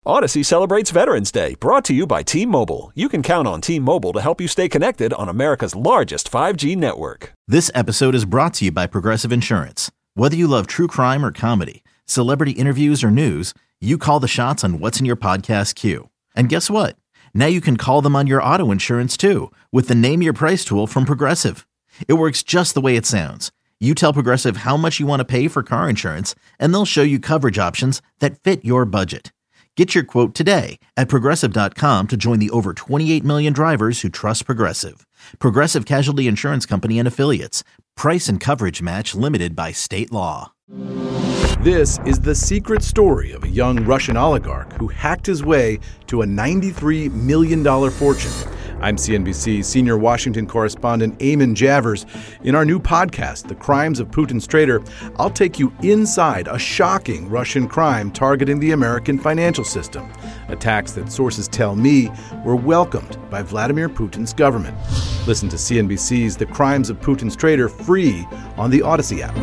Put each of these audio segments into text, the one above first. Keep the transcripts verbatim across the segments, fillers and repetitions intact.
Odyssey celebrates Veterans Day, brought to you by T-Mobile. You can count on T-Mobile to help you stay connected on America's largest five G network. This episode is brought to you by Progressive Insurance. Whether you love true crime or comedy, celebrity interviews or news, you call the shots on what's in your podcast queue. And guess what? Now you can call them on your auto insurance too, with the Name Your Price tool from Progressive. It works just the way it sounds. You tell Progressive how much you want to pay for car insurance, and they'll show you coverage options that fit your budget. Get your quote today at Progressive dot com to join the over twenty-eight million drivers who trust Progressive. Progressive Casualty Insurance Company and Affiliates. Price and coverage match limited by state law. This is the secret story of a young Russian oligarch who hacked his way to a ninety-three million dollars fortune. I'm C N B C senior Washington correspondent Eamon Javers. In our new podcast, The Crimes of Putin's Traitor, I'll take you inside a shocking Russian crime targeting the American financial system. Attacks that sources tell me were welcomed by Vladimir Putin's government. Listen to C N B C's The Crimes of Putin's Traitor free on the Odyssey app.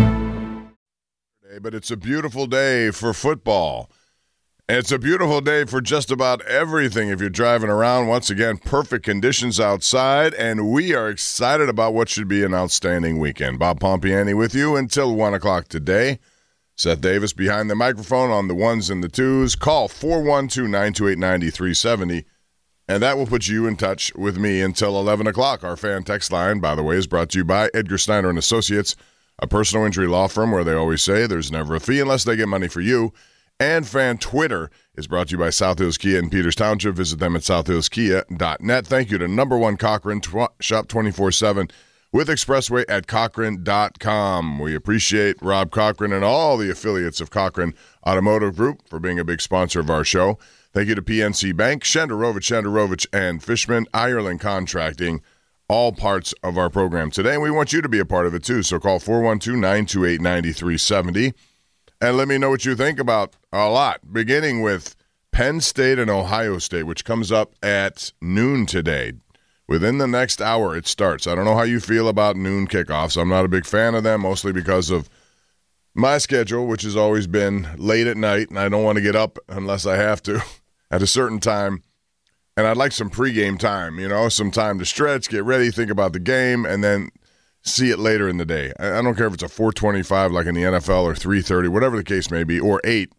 But it's a beautiful day for football. It's a beautiful day for just about everything if you're driving around. Once again, perfect conditions outside, and we are excited about what should be an outstanding weekend. Bob Pompiani with you until one o'clock today. Seth Davis behind the microphone on the ones and the twos. Call four one two, nine two eight, nine three seven zero, and that will put you in touch with me until eleven o'clock. Our fan text line, by the way, is brought to you by Edgar Steiner and Associates, a personal injury law firm where they always say there's never a fee unless they get money for you. And Fan Twitter is brought to you by South Hills Kia in Peters Township. Visit them at south hills kia dot net. Thank you to number one Cochran, tw- shop twenty-four seven with Expressway at Cochran dot com. We appreciate Rob Cochran and all the affiliates of Cochran Automotive Group for being a big sponsor of our show. Thank you to P N C Bank, Shenderovich, Shenderovich, and Fishman, Ireland Contracting, all parts of our program today. And we want you to be a part of it too. So call four one two, nine two eight, nine three seven zero. And let me know what you think about a lot, beginning with Penn State and Ohio State, which comes up at noon today. Within the next hour, it starts. I don't know how you feel about noon kickoffs. I'm not a big fan of them, mostly because of my schedule, which has always been late at night, and I don't want to get up unless I have to at a certain time. And I'd like some pregame time, you know, some time to stretch, get ready, think about the game, and then see it later in the day. I don't care if it's a four twenty-five like in the N F L or three thirty, whatever the case may be, or eight.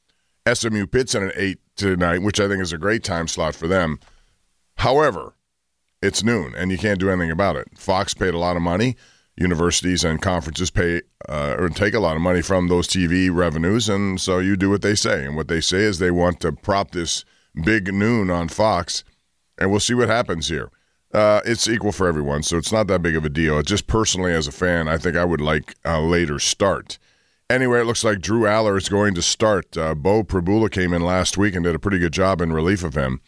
S M U Pitt's in at eight tonight, which I think is a great time slot for them. However, it's noon, and you can't do anything about it. Fox paid a lot of money. Universities and conferences pay uh, or take a lot of money from those T V revenues, and so you do what they say. And what they say is they want to prop this big noon on Fox, and we'll see what happens here. Uh, it's equal for everyone, so it's not that big of a deal. It's just personally as a fan, I think I would like a later start. Anyway, it looks like Drew Aller is going to start. Uh, Bo Prabula came in last week and did a pretty good job in relief of him.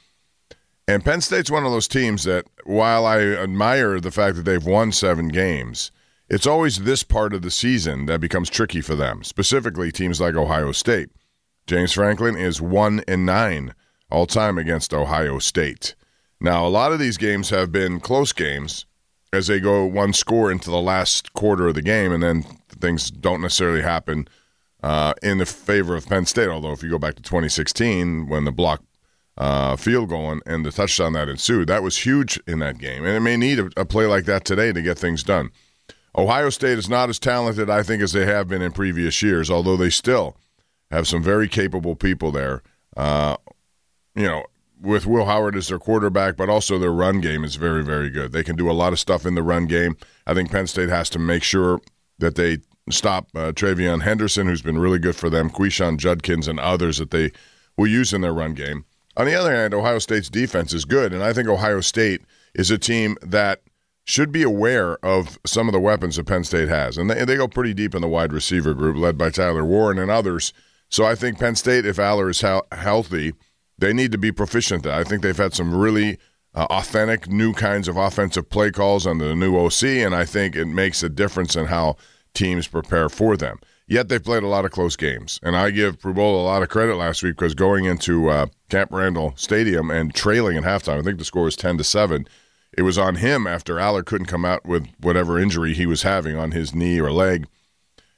And Penn State's one of those teams that, while I admire the fact that they've won seven games, it's always this part of the season that becomes tricky for them, specifically teams like Ohio State. James Franklin is one and nine all time against Ohio State. Now, a lot of these games have been close games as they go one score into the last quarter of the game, and then things don't necessarily happen uh, in the favor of Penn State, although if you go back to twenty sixteen when the block uh, field goal and the touchdown that ensued, that was huge in that game, and it may need a, a play like that today to get things done. Ohio State is not as talented, I think, as they have been in previous years, although they still have some very capable people there. Uh, you know, with Will Howard as their quarterback, but also their run game is very, very good. They can do a lot of stuff in the run game. I think Penn State has to make sure that they stop uh, Travion Henderson, who's been really good for them, Quishon Judkins, and others that they will use in their run game. On the other hand, Ohio State's defense is good, and I think Ohio State is a team that should be aware of some of the weapons that Penn State has. And they, they go pretty deep in the wide receiver group, led by Tyler Warren and others. So I think Penn State, if Aller is he- healthy, they need to be proficient. I think they've had some really uh, authentic new kinds of offensive play calls under the new O C, and I think it makes a difference in how teams prepare for them. Yet they've played a lot of close games, and I give Prabula a lot of credit last week because going into uh, Camp Randall Stadium and trailing at halftime, I think the score was ten to seven, it was on him after Aller couldn't come out with whatever injury he was having on his knee or leg.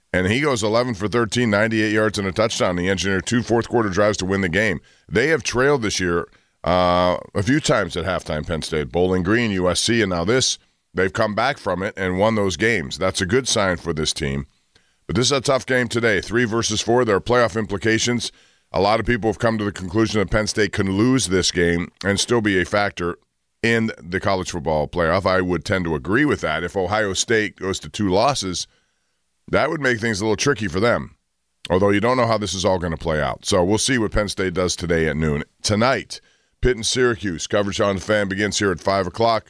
And he goes eleven for thirteen, ninety-eight yards and a touchdown. He engineered two fourth-quarter drives to win the game. They have trailed this year uh, a few times at halftime, Penn State. Bowling Green, U S C, and now this. They've come back from it and won those games. That's a good sign for this team. But this is a tough game today. Three versus four. There are playoff implications. A lot of people have come to the conclusion that Penn State can lose this game and still be a factor in the college football playoff. I would tend to agree with that. If Ohio State goes to two losses, that would make things a little tricky for them, although you don't know how this is all going to play out. So we'll see what Penn State does today at noon. Tonight, Pitt and Syracuse. Coverage on the Fan begins here at five o'clock.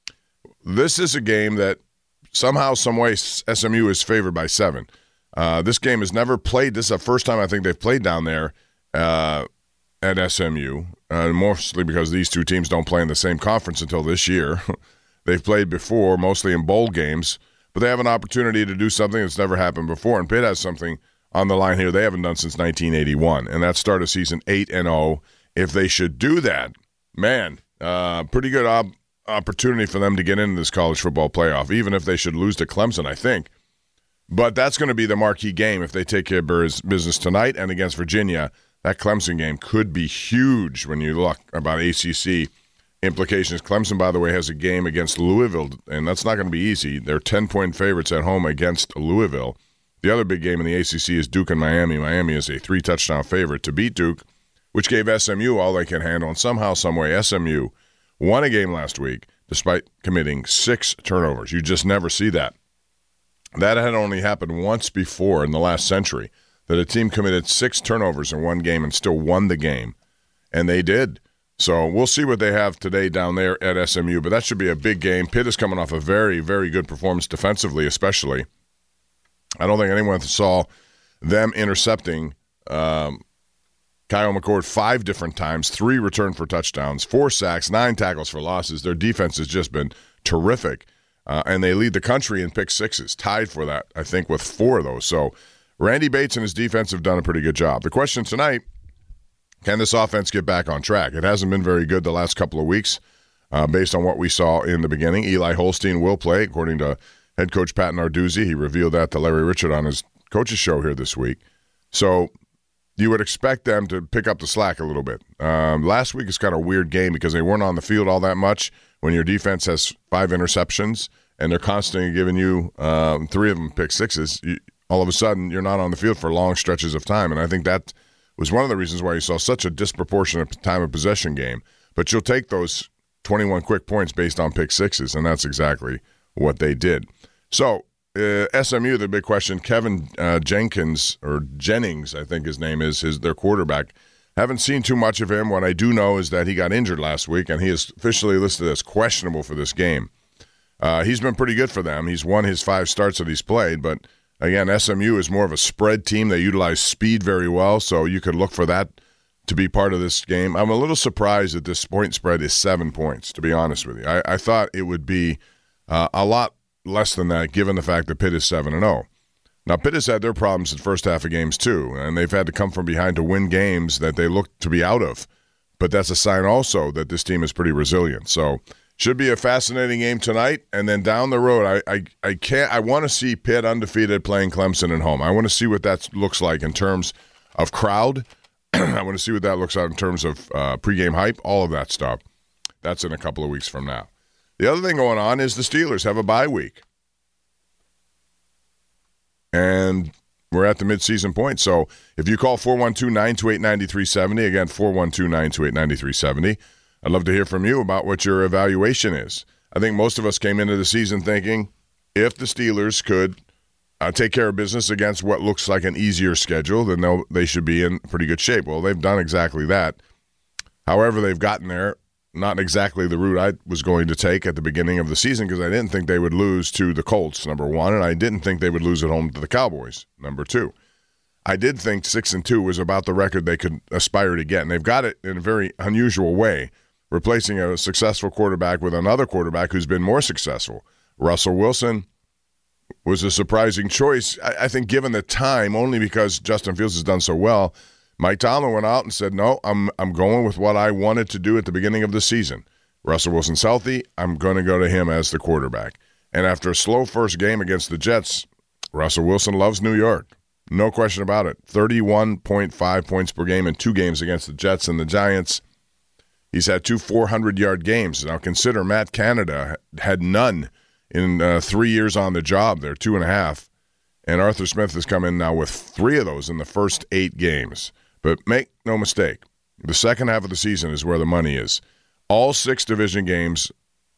This is a game that somehow, some way, S M U is favored by seven. Uh, this game has never played. This is the first time I think they've played down there uh, at S M U, uh, mostly because these two teams don't play in the same conference until this year. They've played before, mostly in bowl games. But they have an opportunity to do something that's never happened before, and Pitt has something on the line here they haven't done since nineteen eighty-one, and that's start a season eight and oh. If they should do that, man, uh, pretty good op- opportunity for them to get into this college football playoff, even if they should lose to Clemson, I think. But that's going to be the marquee game if they take care of business tonight and against Virginia. That Clemson game could be huge when you look about A C C implications. Clemson, by the way, has a game against Louisville, and that's not going to be easy. They're ten-point favorites at home against Louisville. The other big game in the A C C is Duke and Miami. Miami is a three-touchdown favorite to beat Duke, which gave S M U all they can handle. And somehow, someway, S M U won a game last week despite committing six turnovers. You just never see that. That had only happened once before in the last century, that a team committed six turnovers in one game and still won the game. And they did. So we'll see what they have today down there at S M U, but that should be a big game. Pitt is coming off a very, very good performance defensively, especially. I don't think anyone saw them intercepting um, Kyle McCord five different times, three returned for touchdowns, four sacks, nine tackles for losses. Their defense has just been terrific, uh, and they lead the country in pick sixes, tied for that, I think, with four of those. So Randy Bates and his defense have done a pretty good job. The question tonight, can this offense get back on track? It hasn't been very good the last couple of weeks uh, based on what we saw in the beginning. Eli Holstein will play, according to head coach Pat Narduzzi. He revealed that to Larry Richard on his coach's show here this week. So you would expect them to pick up the slack a little bit. Um, last week is kind of a weird game because they weren't on the field all that much when your defense has five interceptions and they're constantly giving you um, three of them pick sixes. You, all of a sudden, you're not on the field for long stretches of time, and I think that was one of the reasons why you saw such a disproportionate time of possession game. But you'll take those twenty-one quick points based on pick sixes, and that's exactly what they did. So uh, S M U, the big question, Kevin uh, Jenkins, or Jennings, I think his name is, is their quarterback. Haven't seen too much of him. What I do know is that he got injured last week, and he is officially listed as questionable for this game. Uh, he's been pretty good for them. He's won his five starts that he's played, but again, S M U is more of a spread team. They utilize speed very well, so you could look for that to be part of this game. I'm a little surprised that this point spread is seven points, to be honest with you. I, I thought it would be uh, a lot less than that, given the fact that Pitt is seven and oh. Now, Pitt has had their problems in the first half of games, too, and they've had to come from behind to win games that they look to be out of. But that's a sign also that this team is pretty resilient. So should be a fascinating game tonight, and then down the road, I I, I can't. I want to see Pitt undefeated playing Clemson at home. I want to see what that looks like in terms of crowd. I want to see what that looks like in terms of uh, pregame hype, all of that stuff. That's in a couple of weeks from now. The other thing going on is the Steelers have a bye week, and we're at the midseason point. So if you call four one two, nine two eight, nine three seven zero, again, four one two, nine two eight, nine three seven zero, I'd love to hear from you about what your evaluation is. I think most of us came into the season thinking if the Steelers could uh, take care of business against what looks like an easier schedule, then they'll, they should be in pretty good shape. Well, they've done exactly that. However, they've gotten there, not exactly the route I was going to take at the beginning of the season because I didn't think they would lose to the Colts, number one, and I didn't think they would lose at home to the Cowboys, number two. I did think six and two was about the record they could aspire to get, and they've got it in a very unusual way, replacing a successful quarterback with another quarterback who's been more successful. Russell Wilson was a surprising choice, I, I think, given the time, only because Justin Fields has done so well. Mike Tomlin went out and said, no, I'm I'm going with what I wanted to do at the beginning of the season. Russell Wilson's healthy. I'm going to go to him as the quarterback. And after a slow first game against the Jets, Russell Wilson loves New York. No question about it. thirty-one point five points per game in two games against the Jets and the Giants. He's had two four hundred-yard games. Now consider Matt Canada had none in uh, three years on the job there, two and a half. And Arthur Smith has come in now with three of those in the first eight games. But make no mistake, the second half of the season is where the money is. All six division games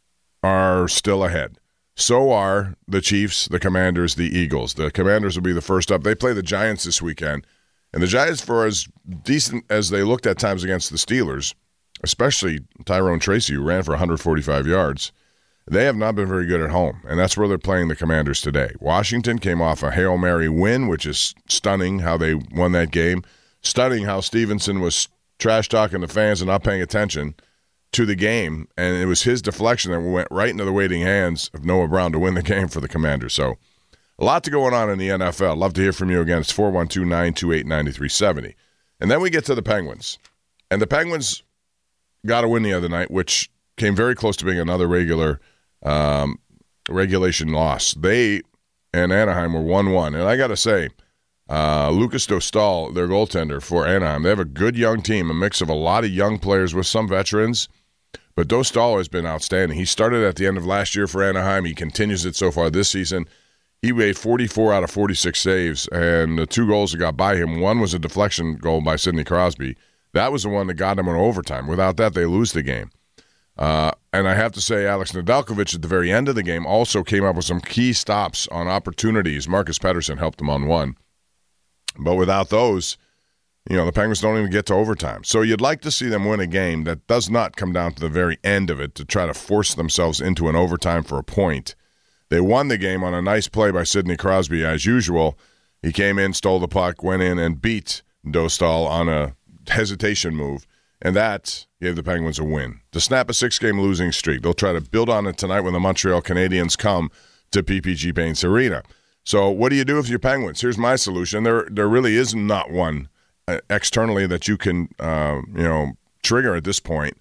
are still ahead. So are the Chiefs, the Commanders, the Eagles. The Commanders will be the first up. They play the Giants this weekend. And the Giants, for as decent as they looked at times against the Steelers, especially Tyrone Tracy, who ran for one hundred forty-five yards, they have not been very good at home, and that's where they're playing the Commanders today. Washington came off a Hail Mary win, which is stunning how they won that game. Stunning how Stevenson was trash-talking the fans and not paying attention to the game, and it was his deflection that went right into the waiting hands of Noah Brown to win the game for the Commanders. So a lot to going on in the N F L. Love to hear from you again. It's four one two, nine two eight, nine three seven zero. And then we get to the Penguins. And the Penguins got a win the other night, which came very close to being another regular um, regulation loss. They and Anaheim were one one. And I got to say, uh, Lucas Dostal, their goaltender for Anaheim, they have a good young team, a mix of a lot of young players with some veterans. But Dostal has been outstanding. He started at the end of last year for Anaheim. He continues it so far this season. He made forty-four out of forty-six saves, and the two goals that got by him, one was a deflection goal by Sidney Crosby. That was the one that got them in overtime. Without that, they lose the game. Uh, and I have to say, Alex Nedeljkovic at the very end of the game also came up with some key stops on opportunities. Marcus Pettersson helped him on one. But without those, you know, the Penguins don't even get to overtime. So you'd like to see them win a game that does not come down to the very end of it to try to force themselves into an overtime for a point. They won the game on a nice play by Sidney Crosby, as usual. He came in, stole the puck, went in, and beat Dostal on a hesitation move, and that gave the Penguins a win. To snap a six-game losing streak, they'll try to build on it tonight when the Montreal Canadiens come to P P G Paints Arena. So what do you do with your Penguins? Here's my solution. There there really is not one uh, externally that you can uh, you know trigger at this point.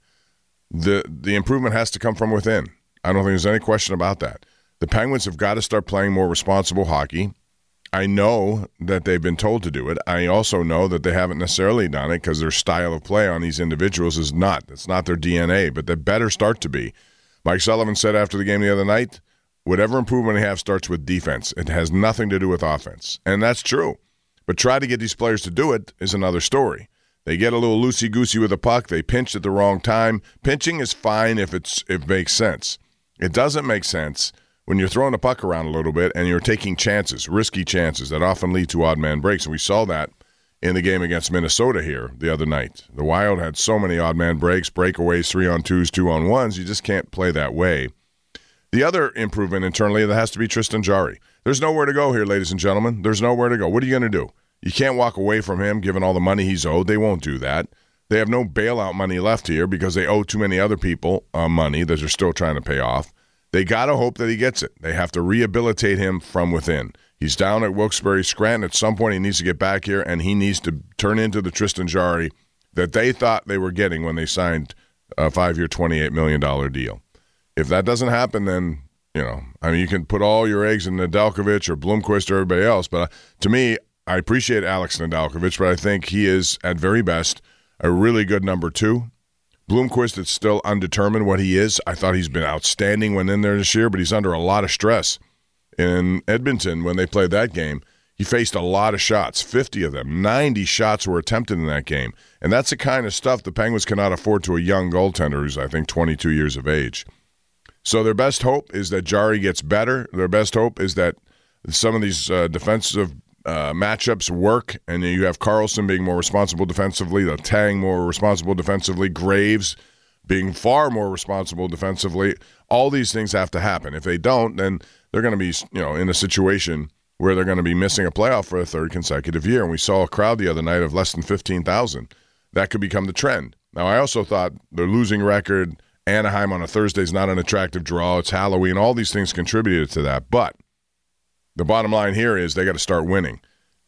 The the improvement has to come from within. I don't think there's any question about that. The Penguins have got to start playing more responsible hockey. I know that they've been told to do it. I also know that they haven't necessarily done it because their style of play on these individuals is not. It's not their D N A, but they better start to be. Mike Sullivan said after the game the other night, whatever improvement they have starts with defense. It has nothing to do with offense. And that's true. But try to get these players to do it is another story. They get a little loosey-goosey with the puck. They pinch at the wrong time. Pinching is fine if it's if it makes sense. It doesn't make sense when you're throwing the puck around a little bit and you're taking chances, risky chances that often lead to odd man breaks. And we saw that in the game against Minnesota here the other night. The Wild had so many odd man breaks, breakaways, three-on-twos, two-on-ones. You just can't play that way. The other improvement internally, that has to be Tristan Jarry. There's nowhere to go here, ladies and gentlemen. There's nowhere to go. What are you going to do? You can't walk away from him given all the money he's owed. They won't do that. They have no bailout money left here because they owe too many other people uh, money that they're still trying to pay off. They got to hope that he gets it. They have to rehabilitate him from within. He's down at Wilkes-Barre Scranton. At some point, he needs to get back here, and he needs to turn into the Tristan Jarry that they thought they were getting when they signed a five-year, twenty-eight million dollars deal. If that doesn't happen, then, you know, I mean, you can put all your eggs in Nedeljkovic or Blomqvist or everybody else, but to me, I appreciate Alex Nedeljkovic, but I think he is, at very best, a really good number two. Blomqvist is still undetermined what he is. I thought he's been outstanding when in there this year, but he's under a lot of stress. In Edmonton, when they played that game, he faced a lot of shots, fifty of them. ninety shots were attempted in that game. And that's the kind of stuff the Penguins cannot afford to a young goaltender who's, I think, twenty-two years of age. So their best hope is that Jarry gets better. Their best hope is that some of these uh, defensive Uh, matchups work, and you have Carlson being more responsible defensively, Letang more responsible defensively, Graves being far more responsible defensively. All these things have to happen. If they don't, then they're going to be, you know, in a situation where they're going to be missing a playoff for a third consecutive year. And we saw a crowd the other night of less than fifteen thousand. That could become the trend. Now, I also thought their losing record, Anaheim on a Thursday is not an attractive draw. It's Halloween. All these things contributed to that. But the bottom line here is they got to start winning.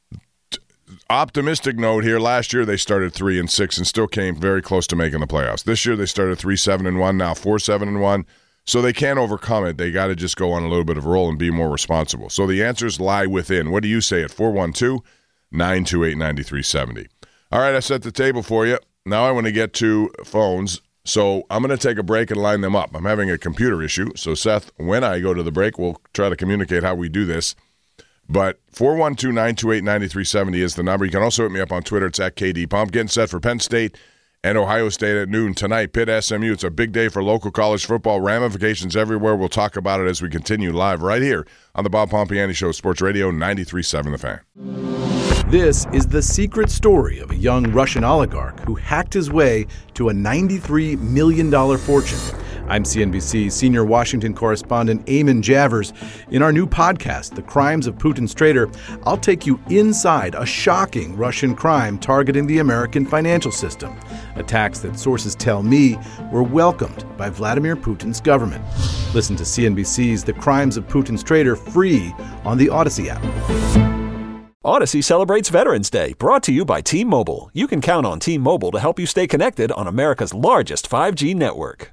T- optimistic note here, last year they started three and six and still came very close to making the playoffs. This year they started three seven and one, now four seven and one. So they can't overcome it. They got to just go on a little bit of a roll and be more responsible. So the answers lie within. What do you say at four one two, nine two eight, nine three seven zero? All right, I set the table for you. Now I want to get to phones. So I'm going to take a break and line them up. I'm having a computer issue. So, Seth, when I go to the break, we'll try to communicate how we do this. But four one two, nine two eight, nine three seven zero is the number. You can also hit me up on Twitter. It's at K D Pump. Getting set for Penn State and Ohio State at noon tonight. Pitt S M U. It's a big day for local college football. Ramifications everywhere. We'll talk about it as we continue live right here on the Bob Pompiani Show, Sports Radio ninety-three point seven The Fan. This is the secret story of a young Russian oligarch who hacked his way to a ninety-three million dollars fortune. I'm C N B C senior Washington correspondent Eamon Javers. In our new podcast, The Crimes of Putin's Traitor, I'll take you inside a shocking Russian crime targeting the American financial system. Attacks that sources tell me were welcomed by Vladimir Putin's government. Listen to C N B C's The Crimes of Putin's Traitor free on the Odyssey app. Odyssey celebrates Veterans Day, brought to you by T-Mobile. You can count on T-Mobile to help you stay connected on America's largest five G network.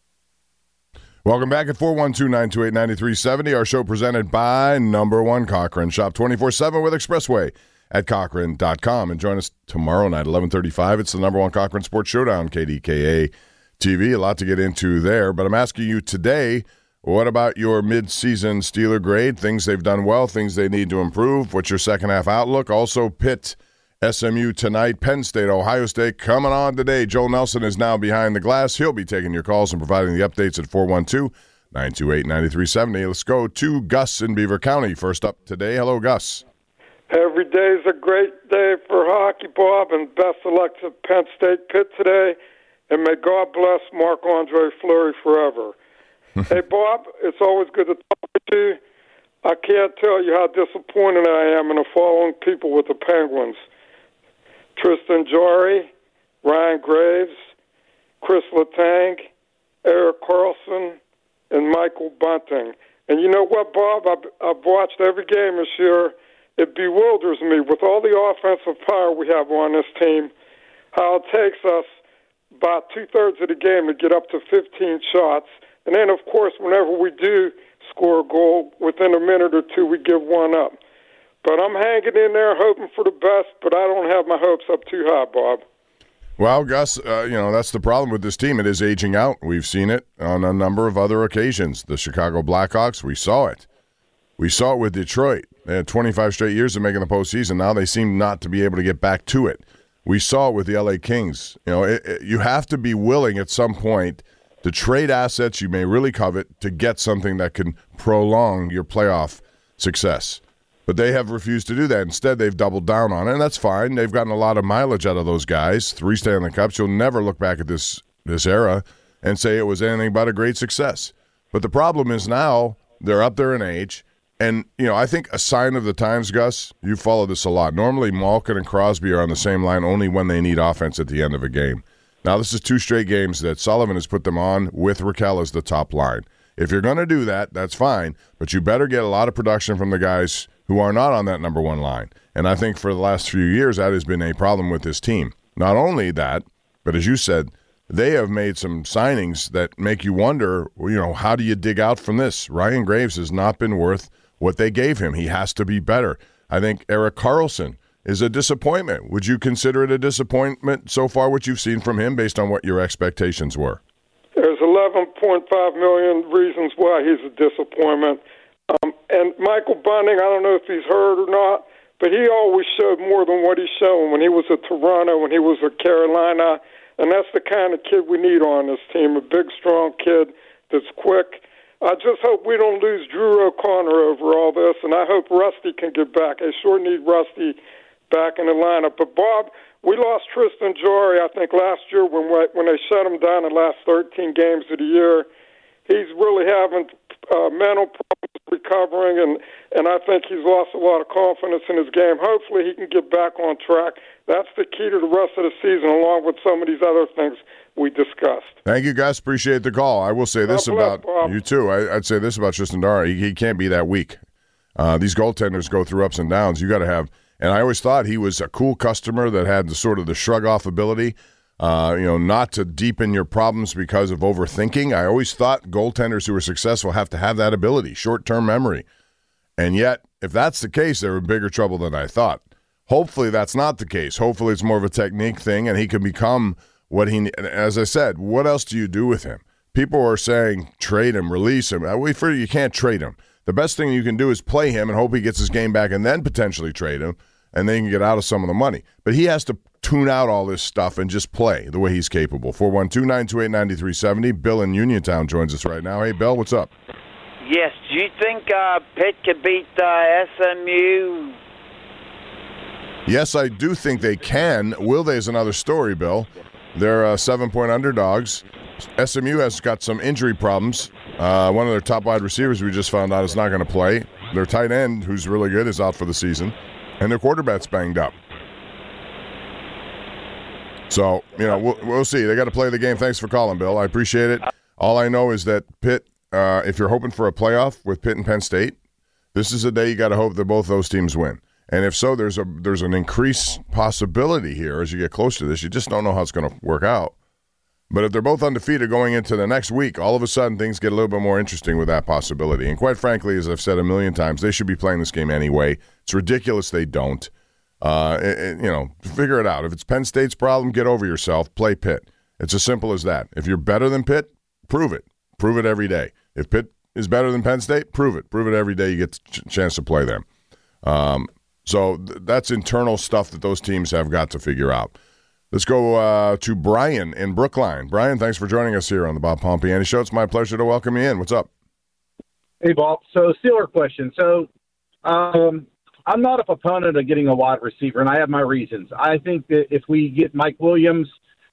Welcome back at four one two, nine two eight, nine three seven zero. Our show presented by Number One Cochran. Shop twenty-four seven with Expressway at Cochran dot com. And join us tomorrow night, eleven thirty-five. It's the Number One Cochran Sports Showdown, K D K A T V. A lot to get into there. But I'm asking you today, what about your mid-season Steeler grade? Things they've done well, things they need to improve. What's your second-half outlook? Also, Pitt, S M U tonight, Penn State, Ohio State coming on today. Joel Nelson is now behind the glass. He'll be taking your calls and providing the updates at four one two, nine two eight, nine three seven zero. Let's go to Gus in Beaver County. First up today. Hello, Gus. Every day is a great day for hockey, Bob, and best of luck to Penn State Pitt today. And may God bless Marc-Andre Fleury forever. Hey, Bob, it's always good to talk to you. I can't tell you how disappointed I am in the following people with the Penguins. Tristan Jarry, Ryan Graves, Chris Letang, Erik Karlsson, and Michael Bunting. And you know what, Bob? I've, I've watched every game this year. It bewilders me with all the offensive power we have on this team, how it takes us about two-thirds of the game to get up to fifteen shots. And then, of course, whenever we do score a goal, within a minute or two, we give one up. But I'm hanging in there hoping for the best, but I don't have my hopes up too high, Bob. Well, Gus, uh, you know, that's the problem with this team. It is aging out. We've seen it on a number of other occasions. The Chicago Blackhawks, we saw it. We saw it with Detroit. They had twenty-five straight years of making the postseason. Now they seem not to be able to get back to it. We saw it with the L A Kings. You know, it, it, you have to be willing at some point to trade assets you may really covet to get something that can prolong your playoff success. But they have refused to do that. Instead, they've doubled down on it, and that's fine. They've gotten a lot of mileage out of those guys. Three Stanley Cups. You'll never look back at this this era and say it was anything but a great success. But the problem is now they're up there in age, and you know I think a sign of the times, Gus, you follow this a lot. Normally, Malkin and Crosby are on the same line only when they need offense at the end of a game. Now, this is two straight games that Sullivan has put them on with Raquel as the top line. If you're going to do that, that's fine, but you better get a lot of production from the guys who are not on that number one line. And I think for the last few years, that has been a problem with this team. Not only that, but as you said, they have made some signings that make you wonder, you know, how do you dig out from this? Ryan Graves has not been worth what they gave him. He has to be better. I think Erik Karlsson is a disappointment. Would you consider it a disappointment so far, what you've seen from him, based on what your expectations were? There's eleven point five million reasons why he's a disappointment. Um, and Michael Bunting, I don't know if he's hurt or not, but he always showed more than what he's shown when he was at Toronto, when he was at Carolina. And that's the kind of kid we need on this team, a big, strong kid that's quick. I just hope we don't lose Drew O'Connor over all this, and I hope Rusty can get back. They sure need Rusty back in the lineup. But, Bob, we lost Tristan Jarry, I think, last year when when they shut him down the last thirteen games of the year. He's really having uh, mental problems recovering, and, and I think he's lost a lot of confidence in his game. Hopefully he can get back on track. That's the key to the rest of the season, along with some of these other things we discussed. Thank you, guys. Appreciate the call. I will say this God bless, about Bob. you, too. I, I'd say this about Tristan Jarry. He, he can't be that weak. Uh, these goaltenders go through ups and downs. You got to have – and I always thought he was a cool customer that had the sort of the shrug-off ability. Uh, you know, not to deepen your problems because of overthinking. I always thought goaltenders who were successful have to have that ability, short-term memory. And yet, if that's the case, they're in bigger trouble than I thought. Hopefully that's not the case. Hopefully it's more of a technique thing, and he can become what he – as I said, what else do you do with him? People are saying trade him, release him. We figure you can't trade him. The best thing you can do is play him and hope he gets his game back and then potentially trade him, and then you can get out of some of the money. But he has to tune out all this stuff and just play the way he's capable. four one two, nine two eight, nine three seven zero. Bill in Uniontown joins us right now. Hey, Bill, what's up? Yes. Do you think uh, Pitt could beat uh, S M U? Yes, I do think they can. Will they is another story, Bill. They're uh, seven-point underdogs. S M U has got some injury problems. Uh, one of their top wide receivers we just found out is not going to play. Their tight end, who's really good, is out for the season. And their quarterback's banged up. So, you know, we'll, we'll see. They got to play the game. Thanks for calling, Bill. I appreciate it. All I know is that Pitt, uh, if you're hoping for a playoff with Pitt and Penn State, this is a day you got to hope that both those teams win. And if so, there's a there's an increased possibility here as you get close to this. You just don't know how it's going to work out. But if they're both undefeated going into the next week, all of a sudden things get a little bit more interesting with that possibility. And quite frankly, as I've said a million times, they should be playing this game anyway. It's ridiculous they don't. Uh, it, it, you know, figure it out. If it's Penn State's problem, get over yourself. Play Pitt. It's as simple as that. If you're better than Pitt, prove it. Prove it every day. If Pitt is better than Penn State, prove it. Prove it every day you get a ch- chance to play them. Um, so th- that's internal stuff that those teams have got to figure out. Let's go uh, to Brian in Brookline. Brian, thanks for joining us here on the Bob Pompiani Show. It's my pleasure to welcome you in. What's up? Hey, Bob. So, Steeler question. So, um, I'm not a proponent of getting a wide receiver, and I have my reasons. I think that if we get Mike Williams,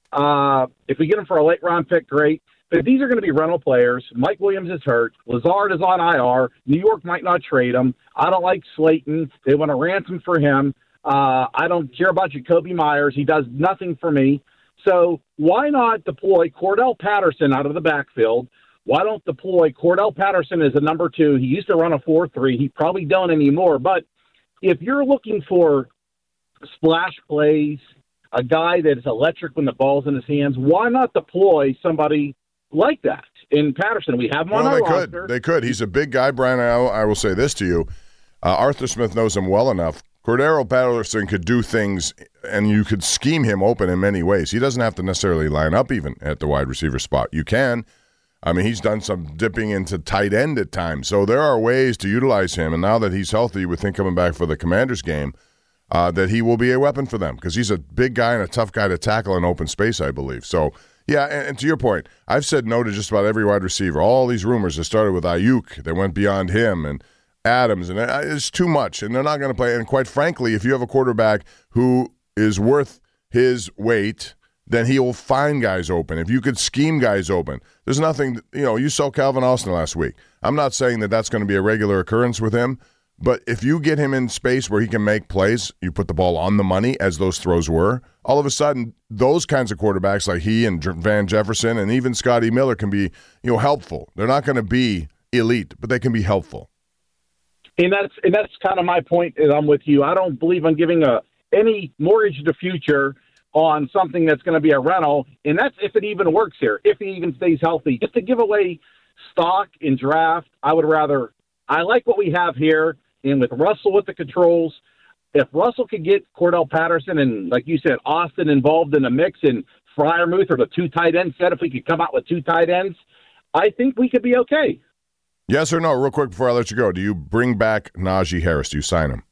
uh, if we get him for a late-round pick, great. But these are going to be rental players. Mike Williams is hurt. Lazard is on I R. New York might not trade him. I don't like Slayton. They want a ransom for him. Uh, I don't care about Jacoby Myers. He does nothing for me. So why not deploy Cordell Patterson out of the backfield? Why don't deploy Cordell Patterson as a number two? He used to run a four three. He probably don't anymore. But if you're looking for splash plays, a guy that is electric when the ball's in his hands, why not deploy somebody like that in Patterson? We have him on well, our they roster. could. They could. He's a big guy, Brian. I, I will say this to you. Uh, Arthur Smith knows him well enough. Cordero Patterson could do things, and you could scheme him open in many ways. He doesn't have to necessarily line up even at the wide receiver spot. You can. I mean, he's done some dipping into tight end at times. So there are ways to utilize him, and now that he's healthy, you would think coming back for the Commanders game, uh, that he will be a weapon for them because he's a big guy and a tough guy to tackle in open space, I believe. So, yeah, and, and to your point, I've said no to just about every wide receiver. All these rumors that started with Ayuk, they went beyond him, and Adams, and it's too much, and they're not going to play. And quite frankly, if you have a quarterback who is worth his weight, then he will find guys open. If you could scheme guys open, there's nothing, you know, you saw Calvin Austin last week. I'm not saying that that's going to be a regular occurrence with him, but if you get him in space where he can make plays, you put the ball on the money, as those throws were, all of a sudden, those kinds of quarterbacks like he and Van Jefferson and even Scotty Miller can be, you know, helpful. They're not going to be elite, but they can be helpful. And that's and that's kind of my point. Is I'm with you. I don't believe I'm giving a any mortgage to the future on something that's going to be a rental, and that's if it even works here, if he even stays healthy. Just to give away stock in draft, I would rather. I like what we have here, and with Russell with the controls, if Russell could get Cordell Patterson and, like you said, Austin involved in the mix, and Freiermuth or the two tight end set, if we could come out with two tight ends, I think we could be okay. Yes or no, real quick before I let you go. Do you bring back Najee Harris? Do you sign him?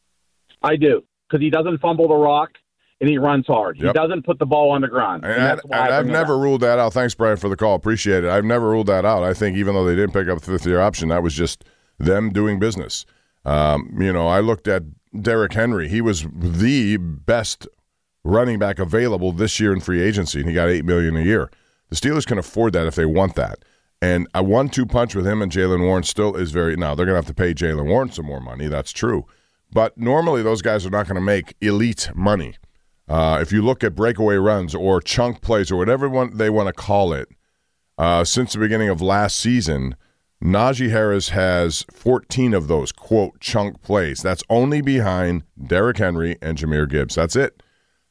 I do, because he doesn't fumble the rock and he runs hard. Yep. He doesn't put the ball on the ground. And, and, that's why and I've never ruled that out. Thanks, Brian, for the call. Appreciate it. I've never ruled that out. I think even though they didn't pick up the fifth-year option, that was just them doing business. Um, you know, I looked at Derrick Henry. He was the best running back available this year in free agency, and he got eight million dollars a year. The Steelers can afford that if they want that. And a one two punch with him and Jaylen Warren still is very – now, they're going to have to pay Jaylen Warren some more money. That's true. But normally those guys are not going to make elite money. Uh, if you look at breakaway runs or chunk plays or whatever one they want to call it, uh, since the beginning of last season, Najee Harris has fourteen of those, quote, chunk plays. That's only behind Derrick Henry and Jahmyr Gibbs. That's it.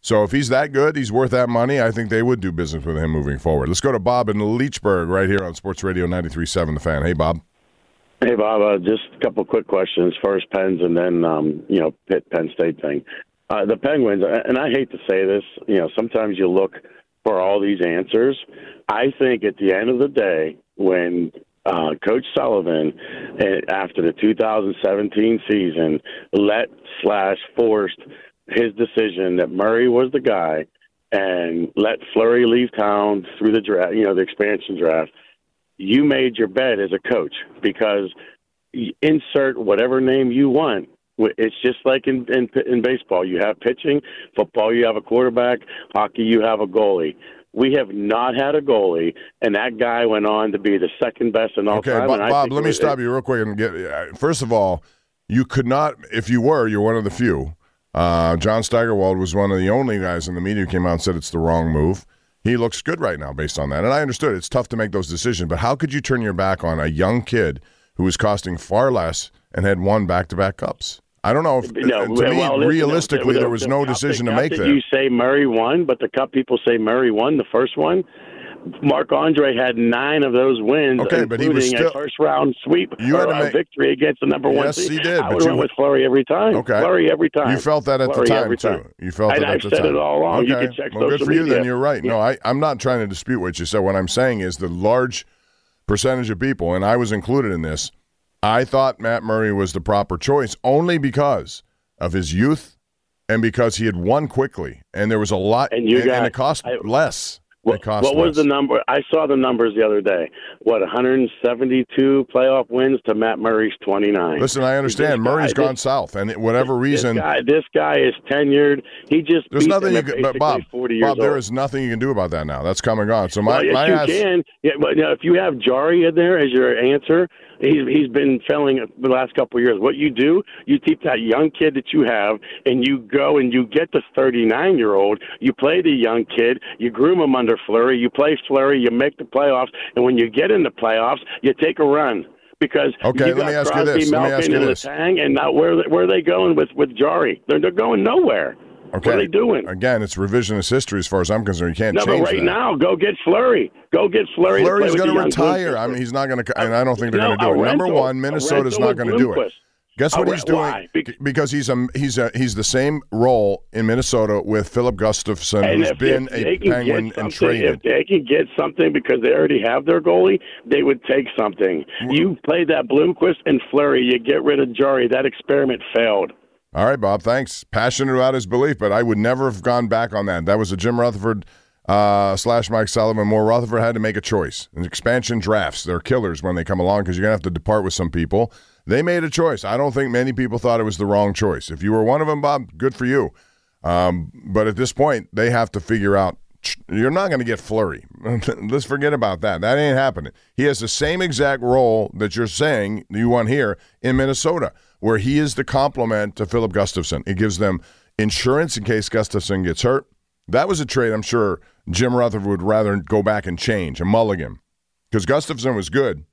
So if he's that good, he's worth that money, I think they would do business with him moving forward. Let's go to Bob in Leechburg right here on Sports Radio ninety-three point seven The Fan. Hey, Bob. Hey, Bob. Uh, just a couple quick questions. First, Pens, and then, um, you know, Pitt, Penn State thing. Uh, the Penguins, and I hate to say this, you know, sometimes you look for all these answers. I think at the end of the day, when uh, Coach Sullivan, uh, after the two thousand seventeen season, let slash forced his decision that Murray was the guy and let Fleury leave town through the draft, you know, the expansion draft, you made your bet as a coach because you insert whatever name you want. It's just like in, in in baseball. You have pitching, football, you have a quarterback, hockey, you have a goalie. We have not had a goalie, and that guy went on to be the second best in all okay, time. Bob, and I Bob think let me was, stop you real quick and get. First of all, you could not, if you were, you're one of the few. Uh, John Steigerwald was one of the only guys in the media who came out and said it's the wrong move. He looks good right now based on that, and I understood it's tough to make those decisions. But how could you turn your back on a young kid who was costing far less and had won back-to-back cups? I don't know. If, no, to well, me, listen, realistically, the, the, there was the no cup, decision the to make that there. You say Murray won, but the Cup people say Murray won the first one. Marc-Andre had nine of those wins, okay, including but he was still, a first-round sweep you had or to make, a victory against the number one yes, seed. Yes, he did. I but would you went with Fleury every time. Okay. Fleury every time. You felt that at Fleury the time, too. time. You felt and it at I've the said time. it all along. Okay. You can check well, social good for you, media. then. You're right. Yeah. No, I, I'm not trying to dispute what you said. What I'm saying is the large percentage of people, and I was included in this, I thought Matt Murray was the proper choice only because of his youth and because he had won quickly. And there was a lot, and, you and, got, and it cost I, less. What, it cost what was less. the number? I saw the numbers the other day. What, one hundred seventy-two playoff wins to Matt Murray's twenty-nine. Listen, I understand. This Murray's guy, gone this, south, and whatever reason. This guy, this guy is tenured. He just there's beat nothing them you at can, but Bob, forty years Bob, there old. is nothing you can do about that now. That's come and gone. So my, well, yes, my you ass, can. Yeah, but you know, if you have Jari in there as your answer, he's he's been failing the last couple of years. What you do, you keep that young kid that you have, and you go and you get the thirty-nine-year-old. You play the young kid. You groom him under Fleury. You play Fleury. You make the playoffs, and when you get in the playoffs, you take a run. Because okay, you let got me ask Crosby, you this. Let me Malkin, ask you and this. Letang, and now where where are they going with with Jari? They're they're going nowhere. Okay. What are they doing? Again, it's revisionist history as far as I'm concerned. You can't no, change but right that. now, go get Fleury. Go get Fleury. Fleury's going to retire. I mean, he's not going to, and I don't think they're no, going to do it. rental, Number one, Minnesota's not going to do it. Guess what a he's re- doing? Why? Because he's a he's a he's the same role in Minnesota with Philip Gustafson, and who's if, been if a Penguin and traded. If they can get something because they already have their goalie, they would take something. You play that Bloomquist and Fleury, you get rid of Jari. That experiment failed. All right, Bob, thanks. Passionate about his belief, but I would never have gone back on that. That was a Jim Rutherford uh, slash Mike Sullivan. More Rutherford had to make a choice. And expansion drafts, they're killers when they come along because you're going to have to depart with some people. They made a choice. I don't think many people thought it was the wrong choice. If you were one of them, Bob, good for you. Um, but at this point, they have to figure out, you're not going to get Fleury. Let's forget about that. That ain't happening. He has the same exact role that you're saying you want here in Minnesota, where he is the complement to Philip Gustafson. It gives them insurance in case Gustafson gets hurt. That was a trade I'm sure Jim Rutherford would rather go back and change, a mulligan, because Gustafson was good.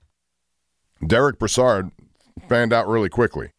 Derek Brassard fanned out really quickly.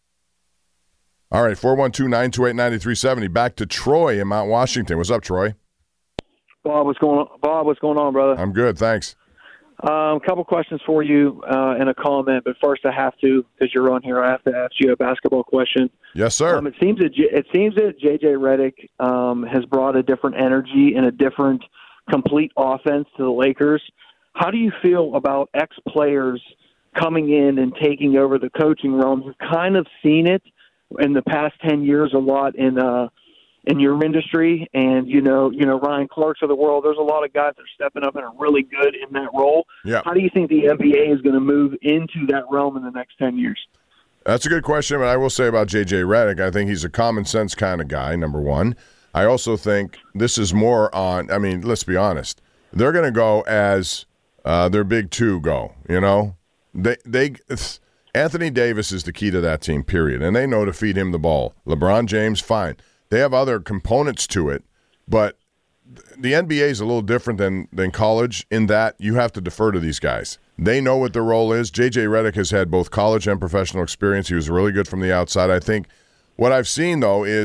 All right, four one two, nine two eight, nine three seven zero. Back to Troy in Mount Washington. What's up, Troy? Bob, what's going on? Bob, what's going on, brother? I'm good, thanks. A um, couple questions for you uh, and a comment, but first I have to, because you're on here, I have to ask you a basketball question. Yes, sir. Um, it seems that J- it seems that J J Redick um, has brought a different energy and a different complete offense to the Lakers. How do you feel about ex-players coming in and taking over the coaching realm? We've kind of seen it in the past ten years a lot in uh, in your industry, and you know, you know Ryan Clark's of the world. There's a lot of guys that are stepping up and are really good in that role. Yeah. How do you think the N B A is going to move into that realm in the next ten years? That's a good question, but I will say about J J Redick, I think he's a common sense kind of guy, number one. I also think this is more on, I mean, let's be honest. They're going to go as uh, their big two go, you know? They they Anthony Davis is the key to that team, period, and they know to feed him the ball. LeBron James, fine. They have other components to it, but the N B A is a little different than, than college in that you have to defer to these guys. They know what their role is. J J Redick has had both college and professional experience. He was really good from the outside. I think what I've seen, though, is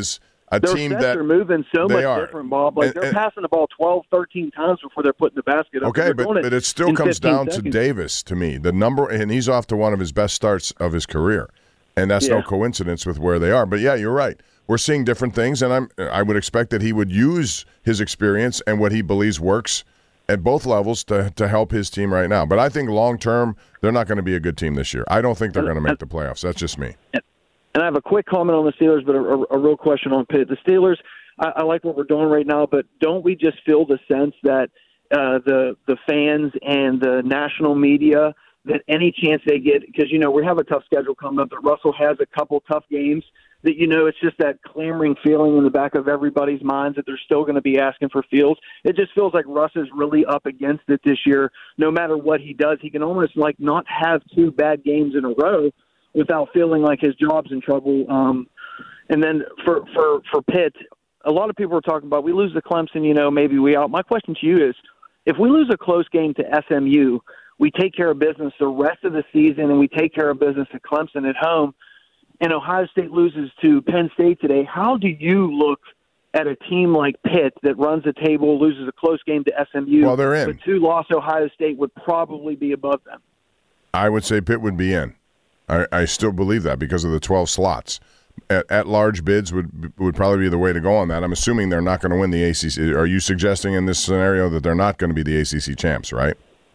a Their team sets that are moving so much are. different, Bob. Like And- they're and- passing the ball twelve, thirteen times before they're putting the basket up. Okay, They're but, doing but it still in comes fifteen down seconds. to Davis to me. The number, and he's off to one of his best starts of his career, and that's no Yeah. coincidence with where they are. But yeah, you're right. We're seeing different things, and I'm I would expect that he would use his experience and what he believes works at both levels to to help his team right now. But I think long term, they're not going to be a good team this year. I don't think they're going to make the playoffs. That's just me. And I have a quick comment on the Steelers, but a, a, a real question on Pitt. The Steelers, I, I like what we're doing right now, but don't we just feel the sense that uh, the the fans and the national media, that any chance they get, because, you know, we have a tough schedule coming up, that Russell has a couple tough games, that, you know, it's just that clamoring feeling in the back of everybody's minds that they're still going to be asking for Fields. It just feels like Russ is really up against it this year. No matter what he does, he can almost, like, not have two bad games in a row without feeling like his job's in trouble. Um, and then for, for, for Pitt, a lot of people are talking about we lose to Clemson, you know, maybe we out. My question to you is, if we lose a close game to S M U, we take care of business the rest of the season, and we take care of business at Clemson at home, and Ohio State loses to Penn State today, how do you look at a team like Pitt that runs the table, loses a close game to S M U, Well, they're in. but two-loss Ohio State would probably be above them? I would say Pitt would be in. I, I still believe that because of the twelve slots. At, at large bids would would probably be the way to go on that. I'm assuming they're not going to win the A C C. Are you suggesting in this scenario that they're not going to be the A C C champs, right?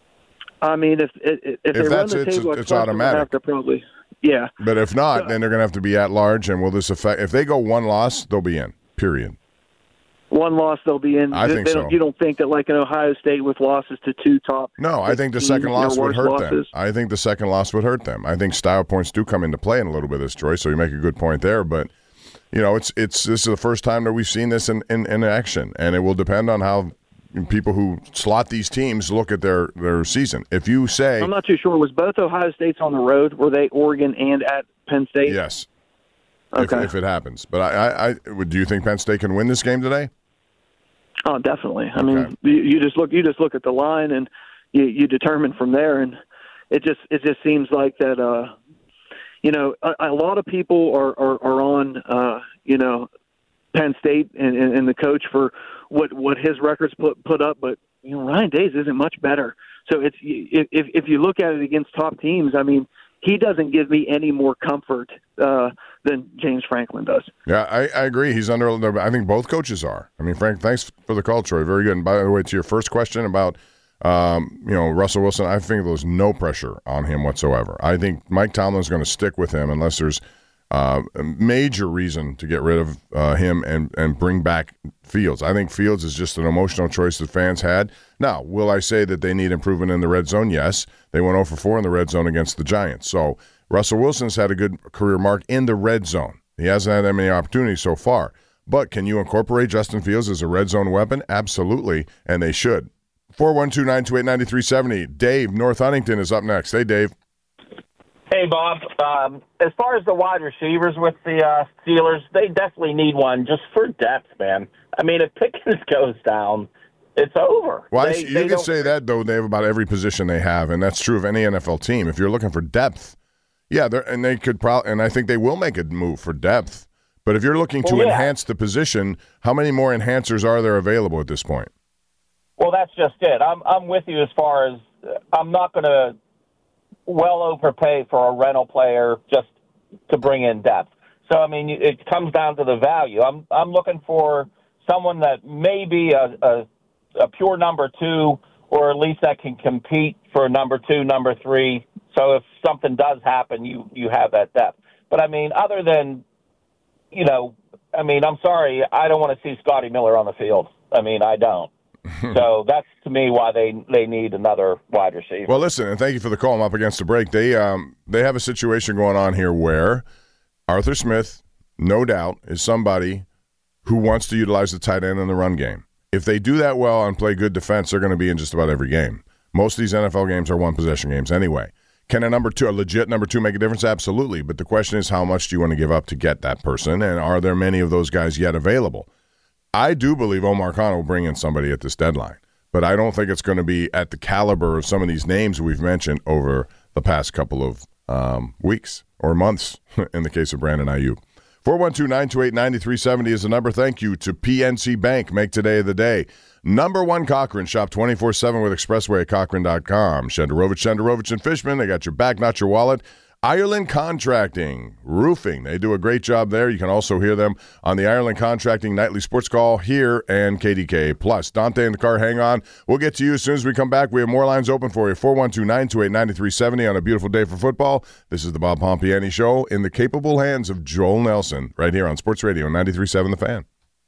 I mean, if if, if, if they run that's the it, it's- table, at it's Clemson, automatic. They have to probably, yeah. But if not, then they're going to have to be at large, and will this affect? If they go one loss, they'll be in. Period. One loss, they'll be in. I They- think they so. don't, you don't think that, like in Ohio State with losses to two top? No, I think the teams, second you know, loss would worse hurt them. losses? I think the second loss would hurt them. I think style points do come into play in a little bit of this, Troy. So you make a good point there, but you know, it's it's this is the first time that we've seen this in, in, in action, and it will depend on how people who slot these teams look at their, their season. If you say, I'm not too sure. Was both Ohio States on the road? Were they Oregon and at Penn State? yes, Okay. if, if it happens, but I, I, I would- do you think Penn State can win this game today? Oh, definitely. I mean, Okay. you, you just look. You just look at the line, and you, you determine from there. And it just it just seems like that. Uh, you know, a, a lot of people are are, are on. Uh, you know, Penn State and, and, and the coach for what what his records put put up, but you know, Ryan Days isn't much better. So it's if if you look at it against top teams, I mean, he doesn't give me any more comfort uh, than James Franklin does. Yeah, I, I agree. He's under. I think both coaches are. I mean, Frank, thanks for the call, Troy. Very good. And by the way, to your first question about, um, you know, Russell Wilson, I think there's no pressure on him whatsoever. I think Mike Tomlin's going to stick with him unless there's uh, a major reason to get rid of uh, him and, and bring back Fields. I think Fields is just an emotional choice that fans had. Now, will I say that they need improvement in the red zone? Yes. They went oh for four in the red zone against the Giants. So Russell Wilson's had a good career mark in the red zone. He hasn't had that many opportunities so far. But can you incorporate Justin Fields as a red zone weapon? Absolutely, and they should. four one two, nine two eight, nine three seven zero. Dave, North Huntington, is up next. Hey, Dave. Hey, Bob. Um, as far as the wide receivers with the uh, Steelers, they definitely need one just for depth, man. I mean, if Pickens goes down, it's over. Well, They- you they can don't- say that, though, Dave, about every position they have, and that's true of any N F L team. If you're looking for depth, yeah, they're, and they could probably, and I think they will make a move for depth. But if you're looking to Well, yeah. enhance the position, how many more enhancers are there available at this point? Well, that's just it. I'm I'm with you as far as uh, I'm not going to well overpay for a rental player just to bring in depth. So I mean, it comes down to the value. I'm I'm looking for someone that may be a, a a pure number two, or at least that can compete for number two, number three. So if something does happen, you you have that depth. But I mean, other than, you know, I mean, I'm sorry, I don't want to see Scotty Miller on the field. I mean, I don't. So that's, to me, why they, they need another wide receiver. Well, listen, and thank you for the call. I'm up against the break. They um they have a situation going on here where Arthur Smith, no doubt, is somebody who wants to utilize the tight end in the run game. If they do that well and play good defense, they're going to be in just about every game. Most of these N F L games are one-possession games anyway. Can a number two, a legit number two, make a difference? Absolutely. But the question is, how much do you want to give up to get that person, and are there many of those guys yet available? I do believe Omar Khan will bring in somebody at this deadline, but I don't think it's going to be at the caliber of some of these names we've mentioned over the past couple of um, weeks or months in the case of Brandon Ayuk. four one two, nine two eight, nine three seven zero is the number. Thank you to P N C Bank. Make today the day. Number one Cochran. Shop twenty-four seven with Expressway at Cochran dot com. Shenderovich, Shenderovich and Fishman. They got your back, not your wallet. Ireland Contracting, roofing. They do a great job there. You can also hear them on the Ireland Contracting Nightly Sports Call here and K D K Plus. Dante in the car, hang on. We'll get to you as soon as we come back. We have more lines open for you. four one two, nine two eight, nine three seven zero on a beautiful day for football. This is the Bob Pompiani Show in the capable hands of Joel Nelson right here on Sports Radio ninety-three point seven The Fan.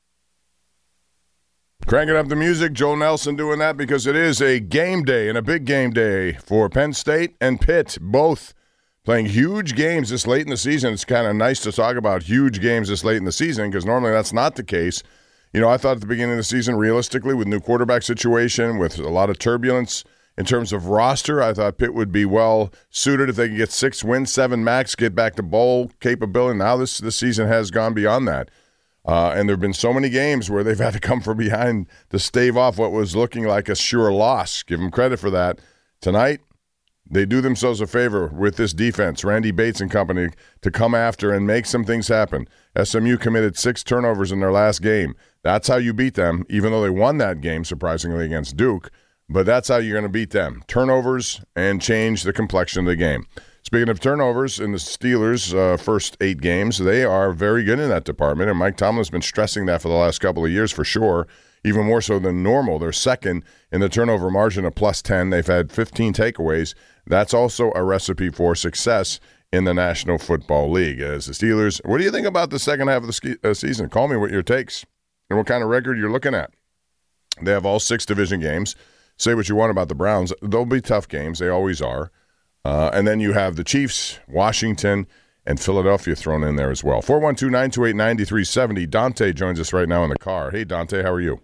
Cranking up the music, Joel Nelson doing that because it is a game day and a big game day for Penn State and Pitt, both playing huge games this late in the season. It's kind of nice to talk about huge games this late in the season because normally that's not the case. You know, I thought at the beginning of the season, realistically, with new quarterback situation, with a lot of turbulence in terms of roster, I thought Pitt would be well suited if they could get six wins, seven max, get back to bowl capability. Now this, this season has gone beyond that. Uh, and there have been so many games where they've had to come from behind to stave off what was looking like a sure loss. Give them credit for that. Tonight, they do themselves a favor with this defense, Randy Bates and company, to come after and make some things happen. S M U committed six turnovers in their last game. That's how you beat them, even though they won that game, surprisingly, against Duke. But that's how you're going to beat them. Turnovers and change the complexion of the game. Speaking of turnovers, in the Steelers' uh, first eight games, they are very good in that department, and Mike Tomlin's been stressing that for the last couple of years for sure, even more so than normal. They're second in the turnover margin of plus ten. They've had fifteen takeaways. That's also a recipe for success in the National Football League. As the Steelers, what do you think about the second half of the ski, uh, season? Call me what your takes and what kind of record you're looking at. They have all six division games. Say what you want about the Browns. They'll be tough games. They always are. Uh, and then you have the Chiefs, Washington, and Philadelphia thrown in there as well. four one two, nine two eight, nine three seven zero. Dante joins us right now in the car. Hey, Dante, how are you?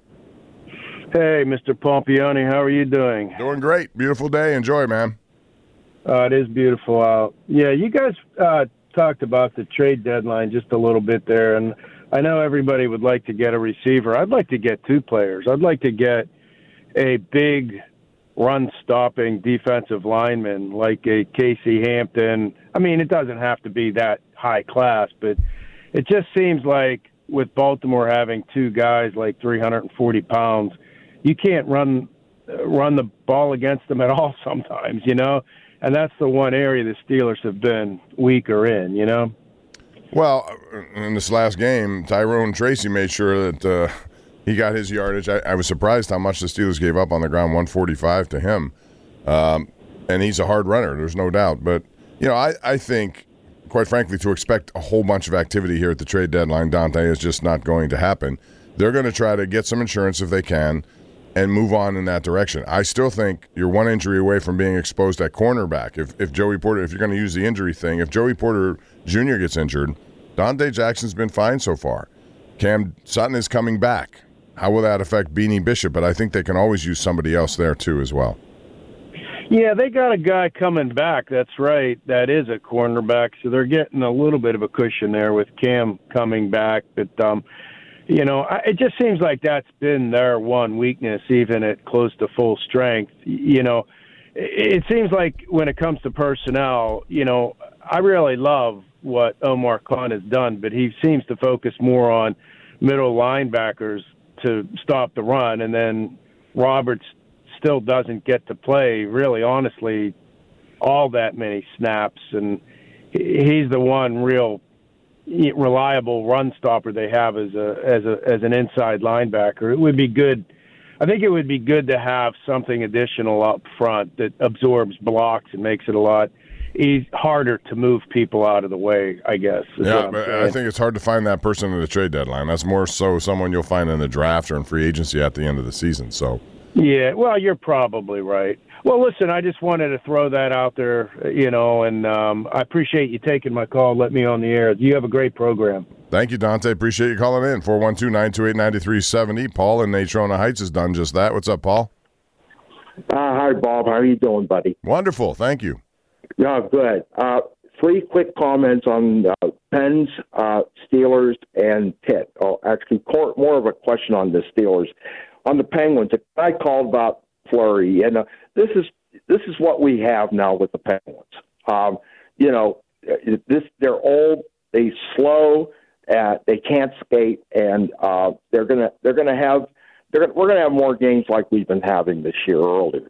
Hey, Mister Pompiani, how are you doing? Doing great. Beautiful day. Enjoy, man. Uh, it is beautiful out. Yeah, you guys uh, talked about the trade deadline just a little bit there, and I know everybody would like to get a receiver. I'd like to get two players. I'd like to get a big run-stopping defensive lineman like a Casey Hampton. I mean, it doesn't have to be that high class, but it just seems like with Baltimore having two guys like three hundred forty pounds, you can't run run the ball against them at all sometimes, you know? And that's the one area the Steelers have been weaker in, you know? Well, in this last game, Tyrone Tracy made sure that uh, he got his yardage. I, I was surprised how much the Steelers gave up on the ground, one forty-five to him. Um, and he's a hard runner, there's no doubt. But, you know, I, I think, quite frankly, to expect a whole bunch of activity here at the trade deadline, Dante, is just not going to happen. They're going to try to get some insurance if they can and move on in that direction. I still think you're one injury away from being exposed at cornerback. If if Joey Porter, if you're going to use the injury thing, if Joey Porter Junior gets injured, Dante Jackson's been fine so far. Cam Sutton is coming back. How will that affect Beanie Bishop? But I think they can always use somebody else there too as well. Yeah, they got a guy coming back, that's right, that is a cornerback, so they're getting a little bit of a cushion there with Cam coming back. But, um, you know, I, it just seems like that's been their one weakness, even at close to full strength. You know, it, it seems like when it comes to personnel, you know, I really love what Omar Khan has done, but he seems to focus more on middle linebackers to stop the run, and then Roberts still doesn't get to play, really, honestly, all that many snaps, and he's the one real reliable run stopper they have as a as a as an inside linebacker. It would be good. I think it would be good to have something additional up front that absorbs blocks and makes it a lot easier, harder to move people out of the way, I guess. Yeah, but I think it's hard to find that person in the trade deadline. That's more so someone you'll find in the draft or in free agency at the end of the season. So. Yeah, well, you're probably right. Well, listen, I just wanted to throw that out there, you know, and um, I appreciate you taking my call, let me on the air. You have a great program. Thank you, Dante. Appreciate you calling in. four one two, nine two eight, nine three seven zero. Paul in Natrona Heights has done just that. What's up, Paul? Uh, hi, Bob. How are you doing, buddy? Wonderful. Thank you. Yeah, good. Uh, three quick comments on uh, Pens, uh, Steelers, and Pitt. Oh, actually, more of a question on the Steelers. On the Penguins, I called about Fleury, and uh, this is this is what we have now with the Penguins. Um, you know, this they're old, they slow, Uh, they can't skate, and uh, they're gonna they're gonna have they're gonna, we're gonna have more games like we've been having this year earlier.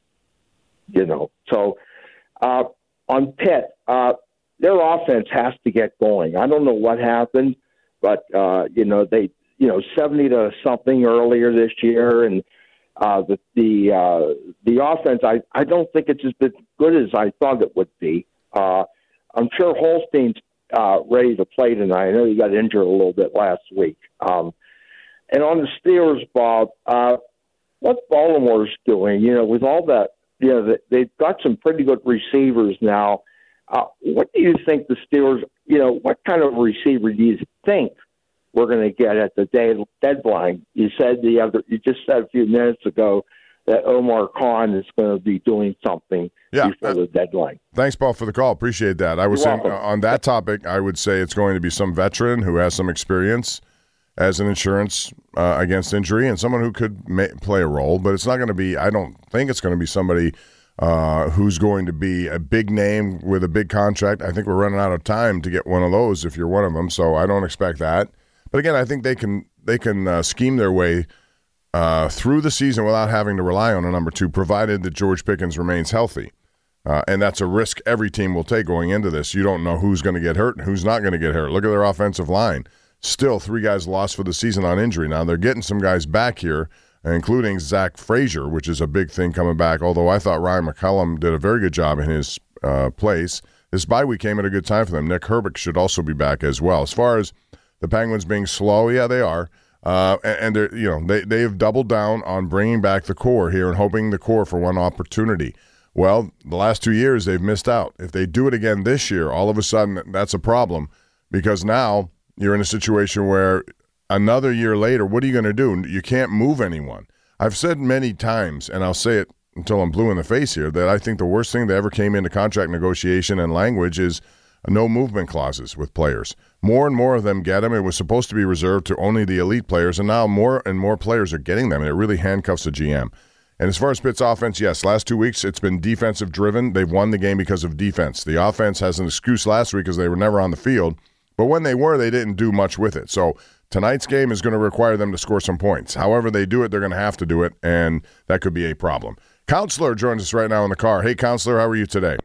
You know, so uh, on Pitt, uh, their offense has to get going. I don't know what happened, but uh, you know they you know seventy to something earlier this year, and uh, the the uh, the offense I, I don't think it's as good as I thought it would be. Uh, I'm sure Holstein's uh, ready to play tonight. I know he got injured a little bit last week. Um, and on the Steelers, Bob, uh, what Baltimore's doing, you know, with all that, you know, they've got some pretty good receivers now. Uh, what do you think the Steelers, you know, what kind of receiver do you think we're going to get at the day deadline? You said the other, you just said a few minutes ago that Omar Khan is going to be doing something yeah, before uh, the deadline. Thanks, Paul, for the call. Appreciate that. I was You're saying welcome. uh, on that topic, I would say it's going to be some veteran who has some experience as an insurance uh, against injury and someone who could may, play a role, but it's not going to be, I don't think it's going to be somebody uh, who's going to be a big name with a big contract. I think we're running out of time to get one of those if you're one of them, so I don't expect that. But again, I think they can, they can uh, scheme their way Uh, through the season without having to rely on a number two, provided that George Pickens remains healthy. Uh, and that's a risk every team will take going into this. You don't know who's going to get hurt and who's not going to get hurt. Look at their offensive line. Still, three guys lost for the season on injury. Now, they're getting some guys back here, including Zach Frazier, which is a big thing coming back, although I thought Ryan McCollum did a very good job in his uh, place. This bye week came at a good time for them. Nick Herbig should also be back as well. As far as the Penguins being slow, yeah, they are. Uh, and they're, you know, they, they have doubled down on bringing back the core here and hoping the core for one opportunity. Well, the last two years they've missed out. If they do it again this year, all of a sudden that's a problem because now you're in a situation where another year later, what are you going to do? You can't move anyone. I've said many times, and I'll say it until I'm blue in the face here, that I think the worst thing that ever came into contract negotiation and language is no movement clauses with players. More and more of them get them. It was supposed to be reserved to only the elite players, and now more and more players are getting them, and it really handcuffs the G M. And as far as Pitt's offense, yes, last two weeks it's been defensive-driven. They've won the game because of defense. The offense has an excuse last week because they were never on the field, but when they were, they didn't do much with it. So tonight's game is going to require them to score some points. However they do it, they're going to have to do it, and that could be a problem. Counselor joins us right now in the car. Hey, Counselor, how are you today?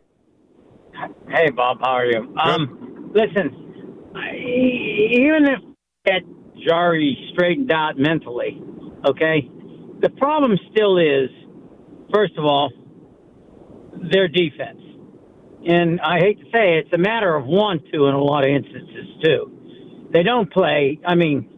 Hey, Bob, how are you? Um, listen, I, even if get Jari straightened out mentally, okay, the problem still is, first of all, their defense. And I hate to say it, it's a matter of want to in a lot of instances, too. They don't play, I mean,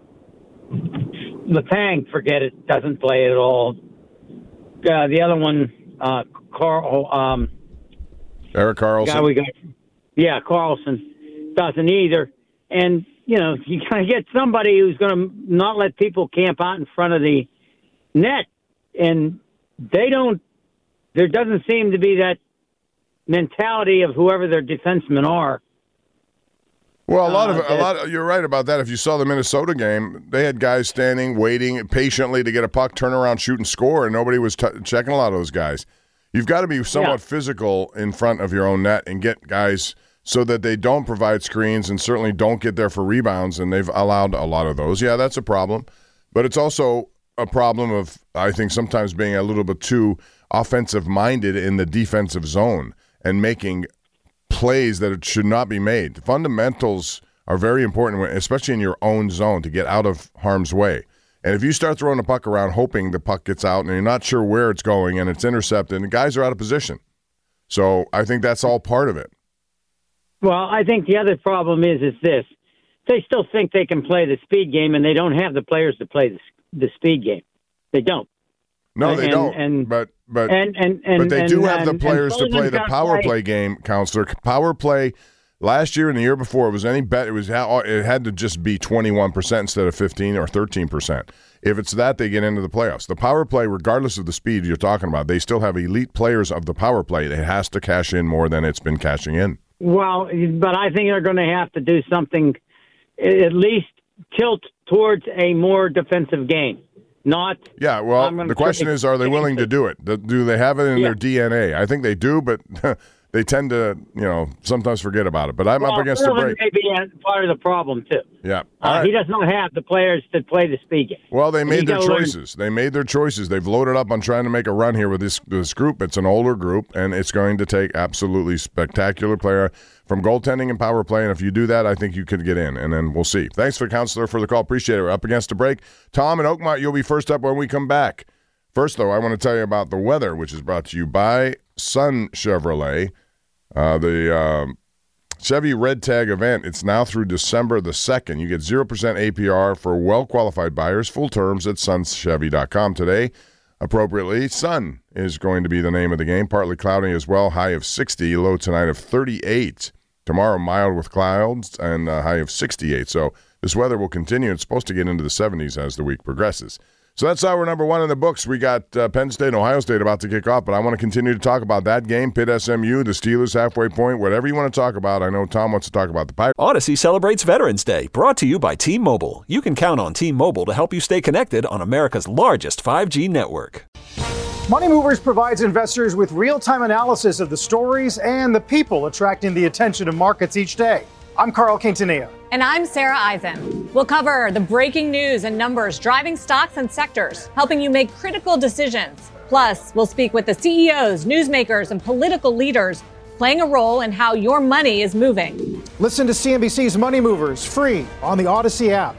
Letang, forget it, doesn't play at all. Uh, the other one, uh, Carl, um, Erik Karlsson. Guy we got, yeah, Carlson doesn't either. And, you know, you got to get somebody who's going to not let people camp out in front of the net. And they don't, there doesn't seem to be that mentality of whoever their defensemen are. Well, a lot of uh, a lot. Of, you're right about that. If you saw the Minnesota game, they had guys standing, waiting patiently to get a puck, turn around, shoot, and score, and nobody was t- checking a lot of those guys. You've got to be somewhat yeah. physical in front of your own net and get guys so that they don't provide screens and certainly don't get there for rebounds, and they've allowed a lot of those. Yeah, that's a problem. But it's also a problem of, I think, sometimes being a little bit too offensive-minded in the defensive zone and making plays that it should not be made. Fundamentals are very important, especially in your own zone, to get out of harm's way. And if you start throwing the puck around hoping the puck gets out and you're not sure where it's going and it's intercepted, and the guys are out of position. So I think that's all part of it. Well, I think the other problem is is this. They still think they can play the speed game, and they don't have the players to play the, the speed game. They don't. No, they and, don't. And, but but and, and, and, but they and, do have and, the players to play the power play. play game, Counselor. Power play last year and the year before, it was any bet. It was it had to just be twenty-one percent instead of fifteen or thirteen percent. If it's that, they get into the playoffs. The power play, regardless of the speed you're talking about, they still have elite players of the power play. It has to cash in more than it's been cashing in. Well, but I think they're going to have to do something, at least tilt towards a more defensive game. Not. Yeah, well, the question is, are they willing to do it? Do they have it in yeah. their D N A? I think they do, but they tend to, you know, sometimes forget about it. But I'm well, up against a break. May be part of the problem too. Yeah, uh, right. He does not have the players to play the speaking. Well, they made their choices. Learn. They made their choices. They've loaded up on trying to make a run here with this this group. It's an older group, and it's going to take absolutely spectacular player from goaltending and power play. And if you do that, I think you could get in, and then we'll see. Thanks for Counselor for the call. Appreciate it. We're up against a break. Tom and Oakmont, you'll be first up when we come back. First, though, I want to tell you about the weather, which is brought to you by Sun Chevrolet. Uh, the um, Chevy Red Tag event, it's now through December the second. You get zero percent A P R for well-qualified buyers. Full terms at sun chevy dot com today. Appropriately, sun is going to be the name of the game. Partly cloudy as well. High of sixty. Low tonight of thirty-eight. Tomorrow, mild with clouds and a high of sixty-eight. So this weather will continue. It's supposed to get into the seventies as the week progresses. So that's our number one in the books. We got uh, Penn State and Ohio State about to kick off, but I want to continue to talk about that game, Pitt S M U, the Steelers halfway point, whatever you want to talk about. I know Tom wants to talk about the Pirates. Odyssey celebrates Veterans Day, brought to you by T-Mobile. You can count on T-Mobile to help you stay connected on America's largest five G network. Money Movers provides investors with real-time analysis of the stories and the people attracting the attention of markets each day. I'm Carl Quintanilla. And I'm Sarah Eisen. We'll cover the breaking news and numbers driving stocks and sectors, helping you make critical decisions. Plus, we'll speak with the C E Os, newsmakers, and political leaders playing a role in how your money is moving. Listen to C N B C's Money Movers, free on the Odyssey app.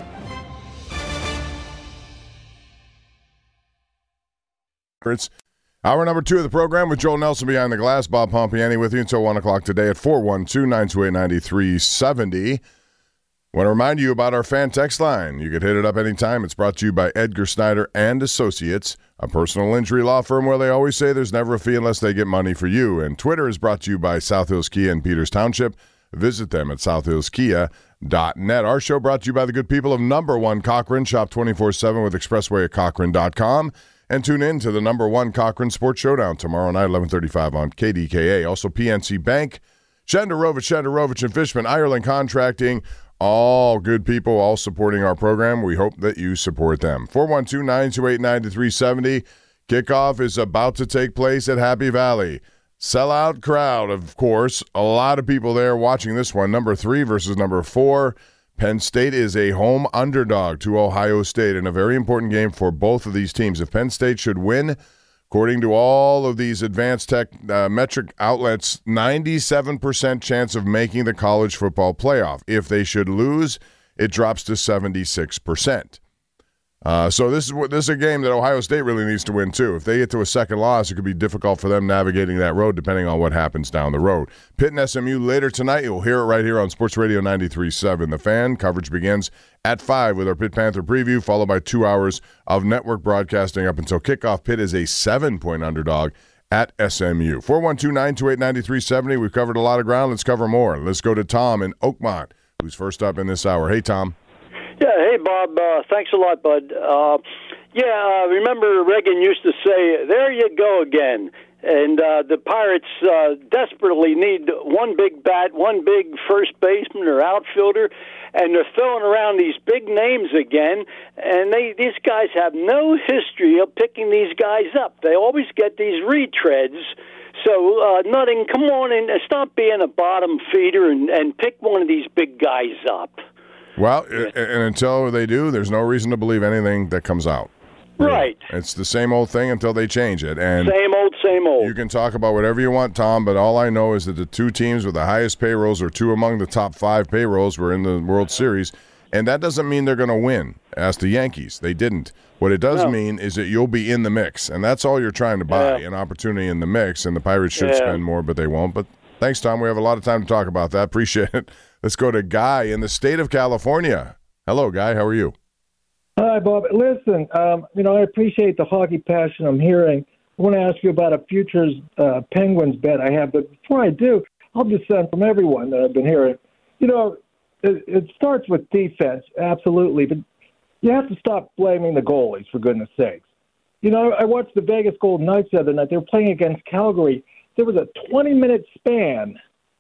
Hour number two of the program with Joel Nelson behind the glass. Bob Pompiani with you until one o'clock today at four one two, nine two eight, nine three seven zero. Want to remind you about our fan text line. You can hit it up anytime. It's brought to you by Edgar Snyder and Associates, a personal injury law firm where they always say there's never a fee unless they get money for you. And Twitter is brought to you by South Hills Kia in Peters Township. Visit them at south hills kia dot net. Our show brought to you by the good people of Number One Cochran. Shop twenty-four seven with Expressway at Cochran dot com. And tune in to the Number One Cochran Sports Showdown tomorrow night, eleven thirty-five on K D K A. Also, P N C Bank, Shenderovich, Shenderovich and Fishman, Ireland Contracting, all good people, all supporting our program. We hope that you support them. four one two, nine two eight, nine three seven zero. Kickoff is about to take place at Happy Valley. Sellout crowd, of course. A lot of people there watching this one. Number three versus number four. Penn State is a home underdog to Ohio State in a very important game for both of these teams. If Penn State should win, according to all of these advanced tech uh, metric outlets, ninety-seven percent chance of making the college football playoff. If they should lose, it drops to seventy-six percent. Uh, so this is what this is a game that Ohio State really needs to win too. If they get to a second loss, it could be difficult for them navigating that road, depending on what happens down the road. Pitt and S M U later tonight. You'll hear it right here on Sports Radio ninety-three point seven. The Fan coverage begins at five with our Pitt Panther preview, followed by two hours of network broadcasting up until kickoff. Pitt is a seven-point underdog at S M U. four one two, nine two eight, nine three seven zero. We've covered a lot of ground. Let's cover more. Let's go to Tom in Oakmont, who's first up in this hour. Hey, Tom. Yeah, hey, Bob. Uh, thanks a lot, bud. Uh, yeah, uh, remember Reagan used to say, there you go again. And uh, the Pirates uh, desperately need one big bat, one big first baseman or outfielder, and they're throwing around these big names again, and they these guys have no history of picking these guys up. They always get these retreads. So, uh, Nutting, come on and stop being a bottom feeder and, and pick one of these big guys up. Well, yeah. and until they do, there's no reason to believe anything that comes out. Right. It's the same old thing until they change it. And same old, same old. You can talk about whatever you want, Tom, but all I know is that the two teams with the highest payrolls, or two among the top five payrolls, were in the World Series. And that doesn't mean they're going to win. Ask the Yankees. They didn't. What it does no. mean is that you'll be in the mix. And that's all you're trying to buy, yeah. an opportunity in the mix. And the Pirates should yeah. spend more, but they won't. But thanks, Tom. We have a lot of time to talk about that. Appreciate it. Let's go to Guy in the state of California. Hello, Guy. How are you? Hi, Bob. Listen, um, you know, I appreciate the hockey passion I'm hearing. I want to ask you about a futures uh, Penguins bet I have. But before I do, I'll dissent from everyone that I've been hearing. You know, it, it starts with defense, absolutely. But you have to stop blaming the goalies, for goodness sakes. You know, I watched the Vegas Golden Knights the other night. They were playing against Calgary. There was a twenty-minute span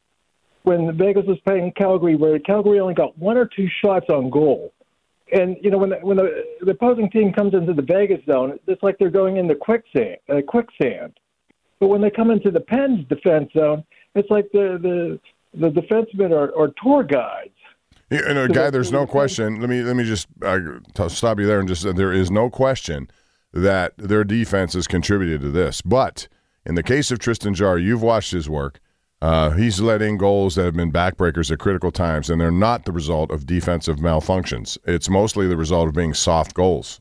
when Vegas was playing Calgary where Calgary only got one or two shots on goal. And, you know, when the, when the, the opposing team comes into the Vegas zone, it's like they're going into quicksand, uh, quicksand. But when they come into the Pens defense zone, it's like the the the defensemen are, are tour guides. Yeah, and a guy, there's no question. Let me let me just uh, t- stop you there and just say there is no question that their defense has contributed to this. But in the case of Tristan Jarry, you've watched his work. Uh, he's let in goals that have been backbreakers at critical times, and they're not the result of defensive malfunctions. It's mostly the result of being soft goals.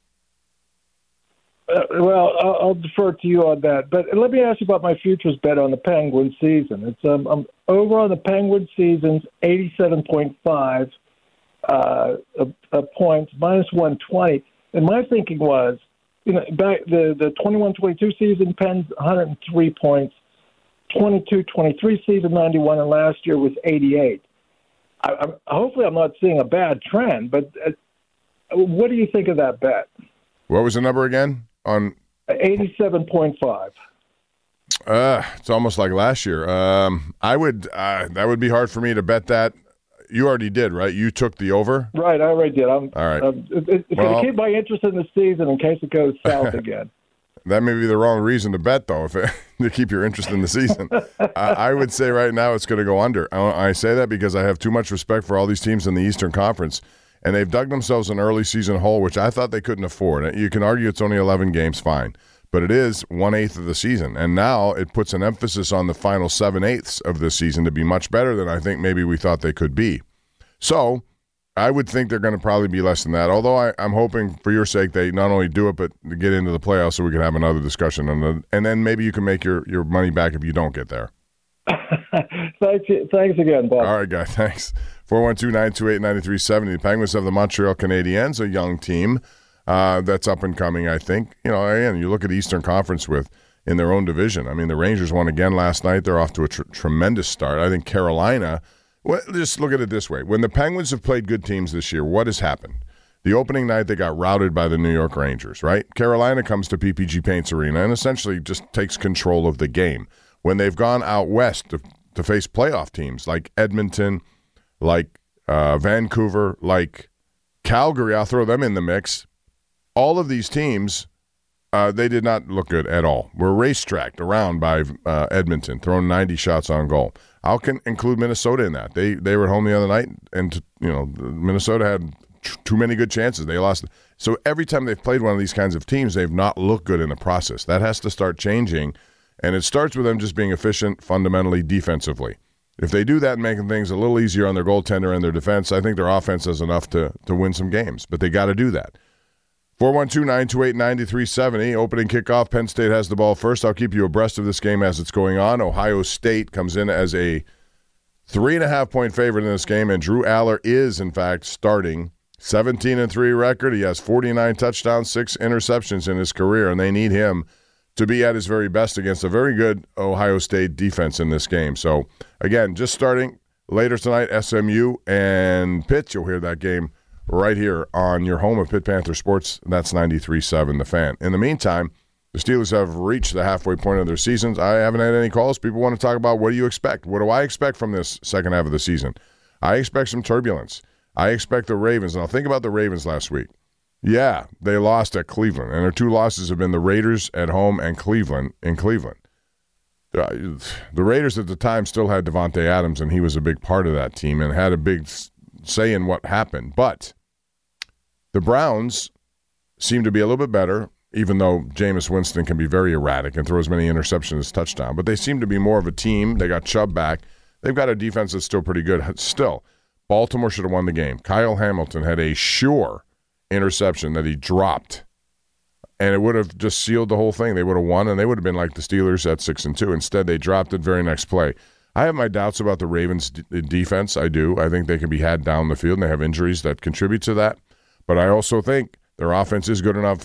Uh, well, I'll, I'll defer to you on that. But let me ask you about my futures bet on the Penguins season. It's um, I'm over on the Penguins seasons, eighty-seven point five uh, uh, uh, points, minus one twenty. And my thinking was, you know, back the the twenty-one twenty-two season, Pens one hundred three points, twenty-two twenty-three season ninety-one, and last year was eighty-eight. I, I, hopefully, I'm not seeing a bad trend. But uh, what do you think of that bet? What was the number again? On eighty-seven point five. Uh, it's almost like last year. Um, I would uh, that would be hard for me to bet that. You already did, right? You took the over. Right, I already did. I'm, All right. Um, it, it's well, going to keep my interest in the season in case it goes south again. That may be the wrong reason to bet, though, if it, to keep your interest in the season. I, I would say right now it's going to go under. I, I say that because I have too much respect for all these teams in the Eastern Conference. And they've dug themselves an early season hole, which I thought they couldn't afford. You can argue it's only eleven games, fine. But it is one-eighth of the season. And now it puts an emphasis on the final seven-eighths of this season to be much better than I think maybe we thought they could be. So I would think they're going to probably be less than that, although I, I'm hoping for your sake they not only do it, but to get into the playoffs so we can have another discussion. On the, and then maybe you can make your, your money back if you don't get there. Thanks, thanks again, Bob. All right, guy, thanks. four one two, nine two eight, nine three seven zero. The Penguins have the Montreal Canadiens, a young team uh, that's up and coming, I think. You know, again, you look at the Eastern Conference with in their own division. I mean, the Rangers won again last night. They're off to a tr- tremendous start. I think Carolina, well, just look at it this way. When the Penguins have played good teams this year, what has happened? The opening night, they got routed by the New York Rangers, right? Carolina comes to P P G Paints Arena and essentially just takes control of the game. When they've gone out west to, to face playoff teams like Edmonton, like uh, Vancouver, like Calgary, I'll throw them in the mix. All of these teams, uh, they did not look good at all. Were racetracked around by uh, Edmonton, throwing ninety shots on goal. I'll can include Minnesota in that. They they were at home the other night, and you know Minnesota had t- too many good chances. They lost. So every time they've played one of these kinds of teams, they've not looked good in the process. That has to start changing. And it starts with them just being efficient fundamentally defensively. If they do that and making things a little easier on their goaltender and their defense, I think their offense has enough to, to win some games. But they got to do that. four one two, nine two eight, nine three seven zero. Opening kickoff. Penn State has the ball first. I'll keep you abreast of this game as it's going on. Ohio State comes in as a three and a half point favorite in this game, and Drew Aller is, in fact, starting. seventeen and three record. He has forty-nine touchdowns, six interceptions in his career, and they need him to be at his very best against a very good Ohio State defense in this game. So, again, just starting later tonight, S M U and Pitt. You'll hear that game right here on your home of Pitt Panther Sports. That's ninety-three point seven The Fan. In the meantime, the Steelers have reached the halfway point of their seasons. I haven't had any calls. People want to talk about what do you expect? What do I expect from this second half of the season? I expect some turbulence. I expect the Ravens. Now, think about the Ravens last week. Yeah, they lost at Cleveland, and their two losses have been the Raiders at home and Cleveland in Cleveland. Uh, the Raiders at the time still had Devontae Adams, and he was a big part of that team and had a big say in what happened. But the Browns seem to be a little bit better, even though Jameis Winston can be very erratic and throw as many interceptions as touchdown. But they seem to be more of a team. They got Chubb back. They've got a defense that's still pretty good. Still, Baltimore should have won the game. Kyle Hamilton had a sure interception that he dropped, and it would have just sealed the whole thing. They would have won, and they would have been like the Steelers at six and two. Instead, they dropped it very next play. I have my doubts about the Ravens' d- defense. I do. I think they can be had down the field, and they have injuries that contribute to that. But I also think their offense is good enough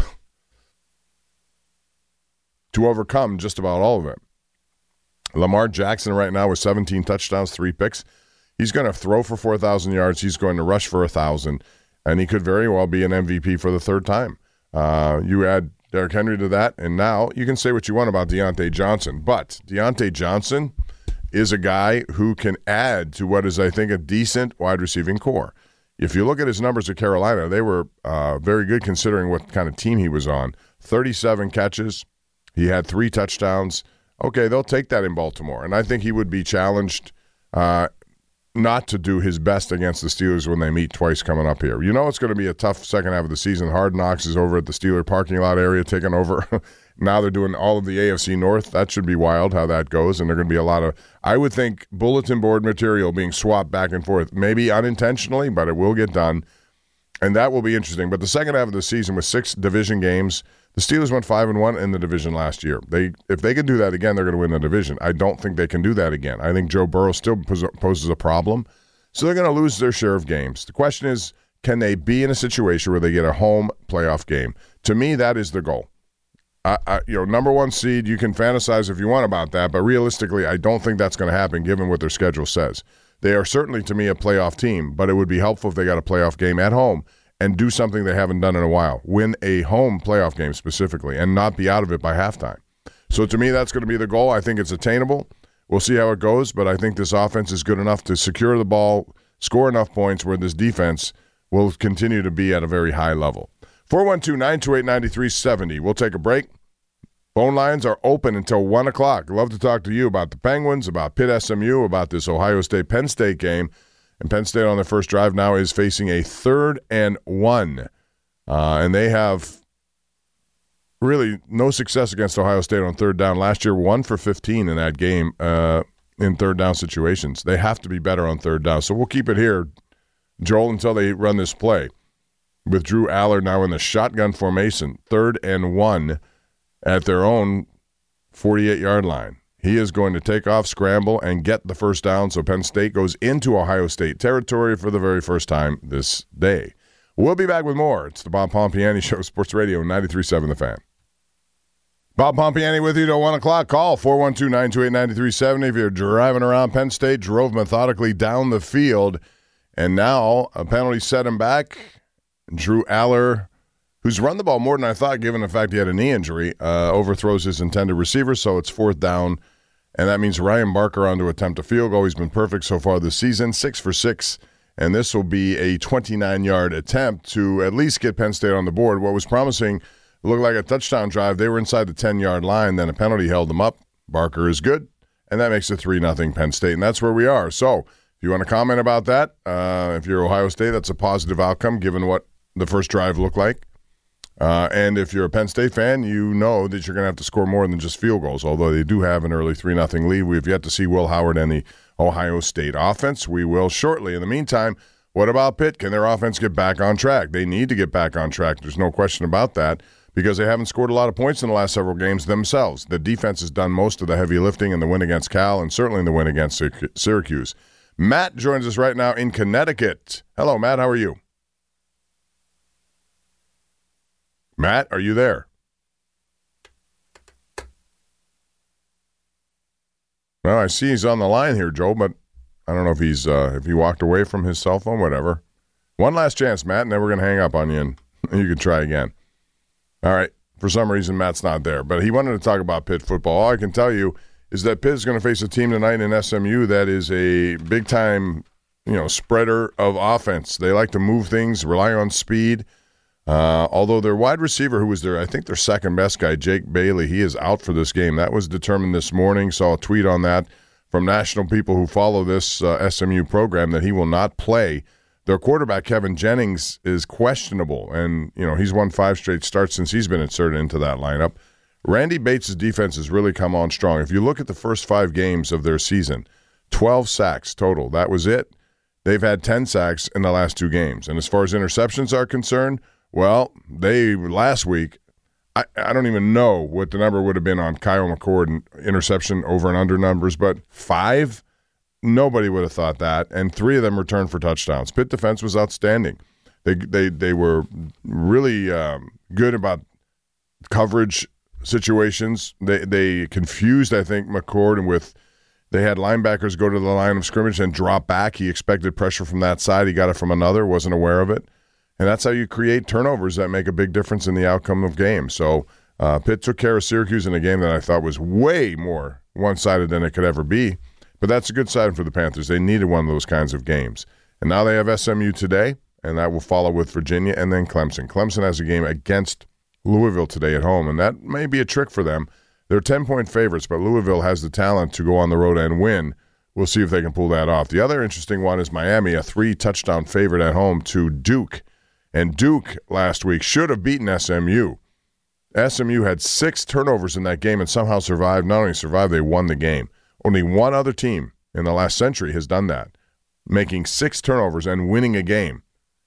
to overcome just about all of it. Lamar Jackson right now with seventeen touchdowns, three picks. He's going to throw for four thousand yards. He's going to rush for one thousand. And he could very well be an M V P for the third time. Uh, you add Derrick Henry to that, and now you can say what you want about Deontay Johnson. But Deontay Johnson is a guy who can add to what is, I think, a decent wide receiving core. If you look at his numbers at Carolina, they were uh, very good considering what kind of team he was on. thirty-seven catches. He had three touchdowns. okay, they'll take that in Baltimore. And I think he would be challenged uh, not to do his best against the Steelers when they meet twice coming up here. You know it's going to be a tough second half of the season. Hard Knocks is over at the Steeler parking lot area taking over. Now they're doing all of the A F C North. That should be wild how that goes. And there are going to be a lot of, I would think, bulletin board material being swapped back and forth. Maybe unintentionally, but it will get done. And that will be interesting. But the second half of the season with six division games, the Steelers went five and one in the division last year. They, if they can do that again, they're going to win the division. I don't think they can do that again. I think Joe Burrow still poses a problem. So they're going to lose their share of games. The question is, can they be in a situation where they get a home playoff game? To me, that is the goal. I, I, you know, number one seed, you can fantasize if you want about that, but realistically, I don't think that's going to happen given what their schedule says. They are certainly, to me, a playoff team, but it would be helpful if they got a playoff game at home and do something they haven't done in a while. Win a home playoff game specifically and not be out of it by halftime. So to me, that's going to be the goal. I think it's attainable. We'll see how it goes, but I think this offense is good enough to secure the ball, score enough points where this defense will continue to be at a very high level. four one two, nine two eight, nine three seven zero. We'll take a break. Phone lines are open until one o'clock. I'd love to talk to you about the Penguins, about Pitt S M U, about this Ohio State-Penn State game. And Penn State on their first drive now is facing a third and one. Uh, and they have really no success against Ohio State on third down. Last year, one for fifteen in that game uh, in third down situations. They have to be better on third down. So we'll keep it here, Joel, until they run this play. With Drew Aller now in the shotgun formation, third and one at their own forty-eight-yard line. He is going to take off, scramble, and get the first down, so Penn State goes into Ohio State territory for the very first time this day. We'll be back with more. It's the Bob Pompiani Show, Sports Radio ninety-three point seven The Fan. Bob Pompiani with you till one o'clock. Call four one two, nine two eight, nine three seven zero if you're driving around Penn State, drove methodically down the field, and now a penalty set him back. Drew Aller, who's run the ball more than I thought given the fact he had a knee injury, uh, overthrows his intended receiver, so it's fourth down, and that means Ryan Barker on to attempt a field goal. He's been perfect so far this season, six for six, and this will be a twenty-nine-yard attempt to at least get Penn State on the board. What was promising looked like a touchdown drive. They were inside the ten-yard line, then a penalty held them up. Barker is good, and that makes it three nothing Penn State, and that's where we are. So if you want to comment about that, uh, if you're Ohio State, that's a positive outcome given what the first drive looked like. Uh, and if you're a Penn State fan, you know that you're going to have to score more than just field goals, although they do have an early three nothing lead. We've yet to see Will Howard and the Ohio State offense. We will shortly. In the meantime, what about Pitt? Can their offense get back on track? They need to get back on track. There's no question about that because they haven't scored a lot of points in the last several games themselves. The defense has done most of the heavy lifting in the win against Cal and certainly in the win against Syracuse. Matt joins us right now in Connecticut. Hello, Matt. How are you? Matt, are you there? Well, I see he's on the line here, Joe, but I don't know if he's uh, if he walked away from his cell phone, whatever. One last chance, Matt, and then we're going to hang up on you, and you can try again. All right. For some reason, Matt's not there, but he wanted to talk about Pitt football. All I can tell you is that Pitt is going to face a team tonight in S M U that is a big-time, you know, spreader of offense. They like to move things, rely on speed. Uh, although their wide receiver, who was their, I think their second best guy, Jake Bailey, he is out for this game. That was determined this morning. Saw a tweet on that from national people who follow this uh, S M U program that he will not play. Their quarterback, Kevin Jennings, is questionable, and you know he's won five straight starts since he's been inserted into that lineup. Randy Bates' defense has really come on strong. If you look at the first five games of their season, twelve sacks total. That was it. They've had ten sacks in the last two games. And as far as interceptions are concerned, well, they last week, I, I don't even know what the number would have been on Kyle McCord interception over and under numbers, but five? Nobody would have thought that. And three of them returned for touchdowns. Pitt defense was outstanding. They they they were really um, good about coverage situations. They they confused, I think, McCord with they had linebackers go to the line of scrimmage and drop back. He expected pressure from that side. He got it from another, wasn't aware of it. And that's how you create turnovers that make a big difference in the outcome of games. So uh, Pitt took care of Syracuse in a game that I thought was way more one-sided than it could ever be. But that's a good sign for the Panthers. They needed one of those kinds of games. And now they have S M U today, and that will follow with Virginia and then Clemson. Clemson has a game against Louisville today at home, and that may be a trick for them. They're ten-point favorites, but Louisville has the talent to go on the road and win. We'll see if they can pull that off. The other interesting one is Miami, a three-touchdown favorite at home to Duke. And Duke last week should have beaten S M U. S M U had six turnovers in that game and somehow survived. Not only survived, they won the game. Only one other team in the last century has done that, making six turnovers and winning a game.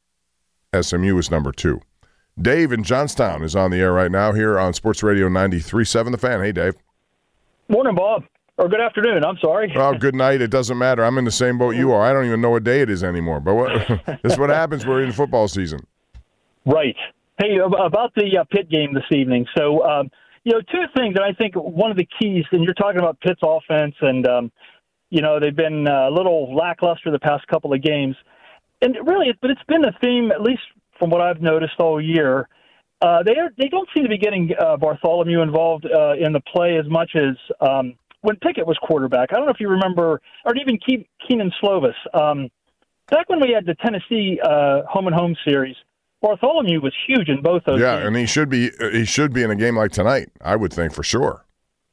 S M U is number two. Dave in Johnstown is on the air right now here on Sports Radio ninety-three point seven The Fan. Hey, Dave. Morning, Bob. Or good afternoon. I'm sorry. Oh, good night. It doesn't matter. I'm in the same boat you are. I don't even know what day it is anymore. But what, this is what happens. We're in football season. Right. Hey, about the uh, Pitt game this evening. So, um, you know, two things, and I think one of the keys, and you're talking about Pitt's offense, and, um, you know, they've been a little lackluster the past couple of games. And really, but it's been a theme, at least from what I've noticed all year. Uh, they are, they don't seem to be getting uh, Bartholomew involved uh, in the play as much as um, when Pickett was quarterback. I don't know if you remember, or even Ke- Keenan Slovis. Um, back when we had the Tennessee uh, home and home series, Bartholomew was huge in both those yeah, games. and he should be he should be in a game like tonight, I would think, for sure.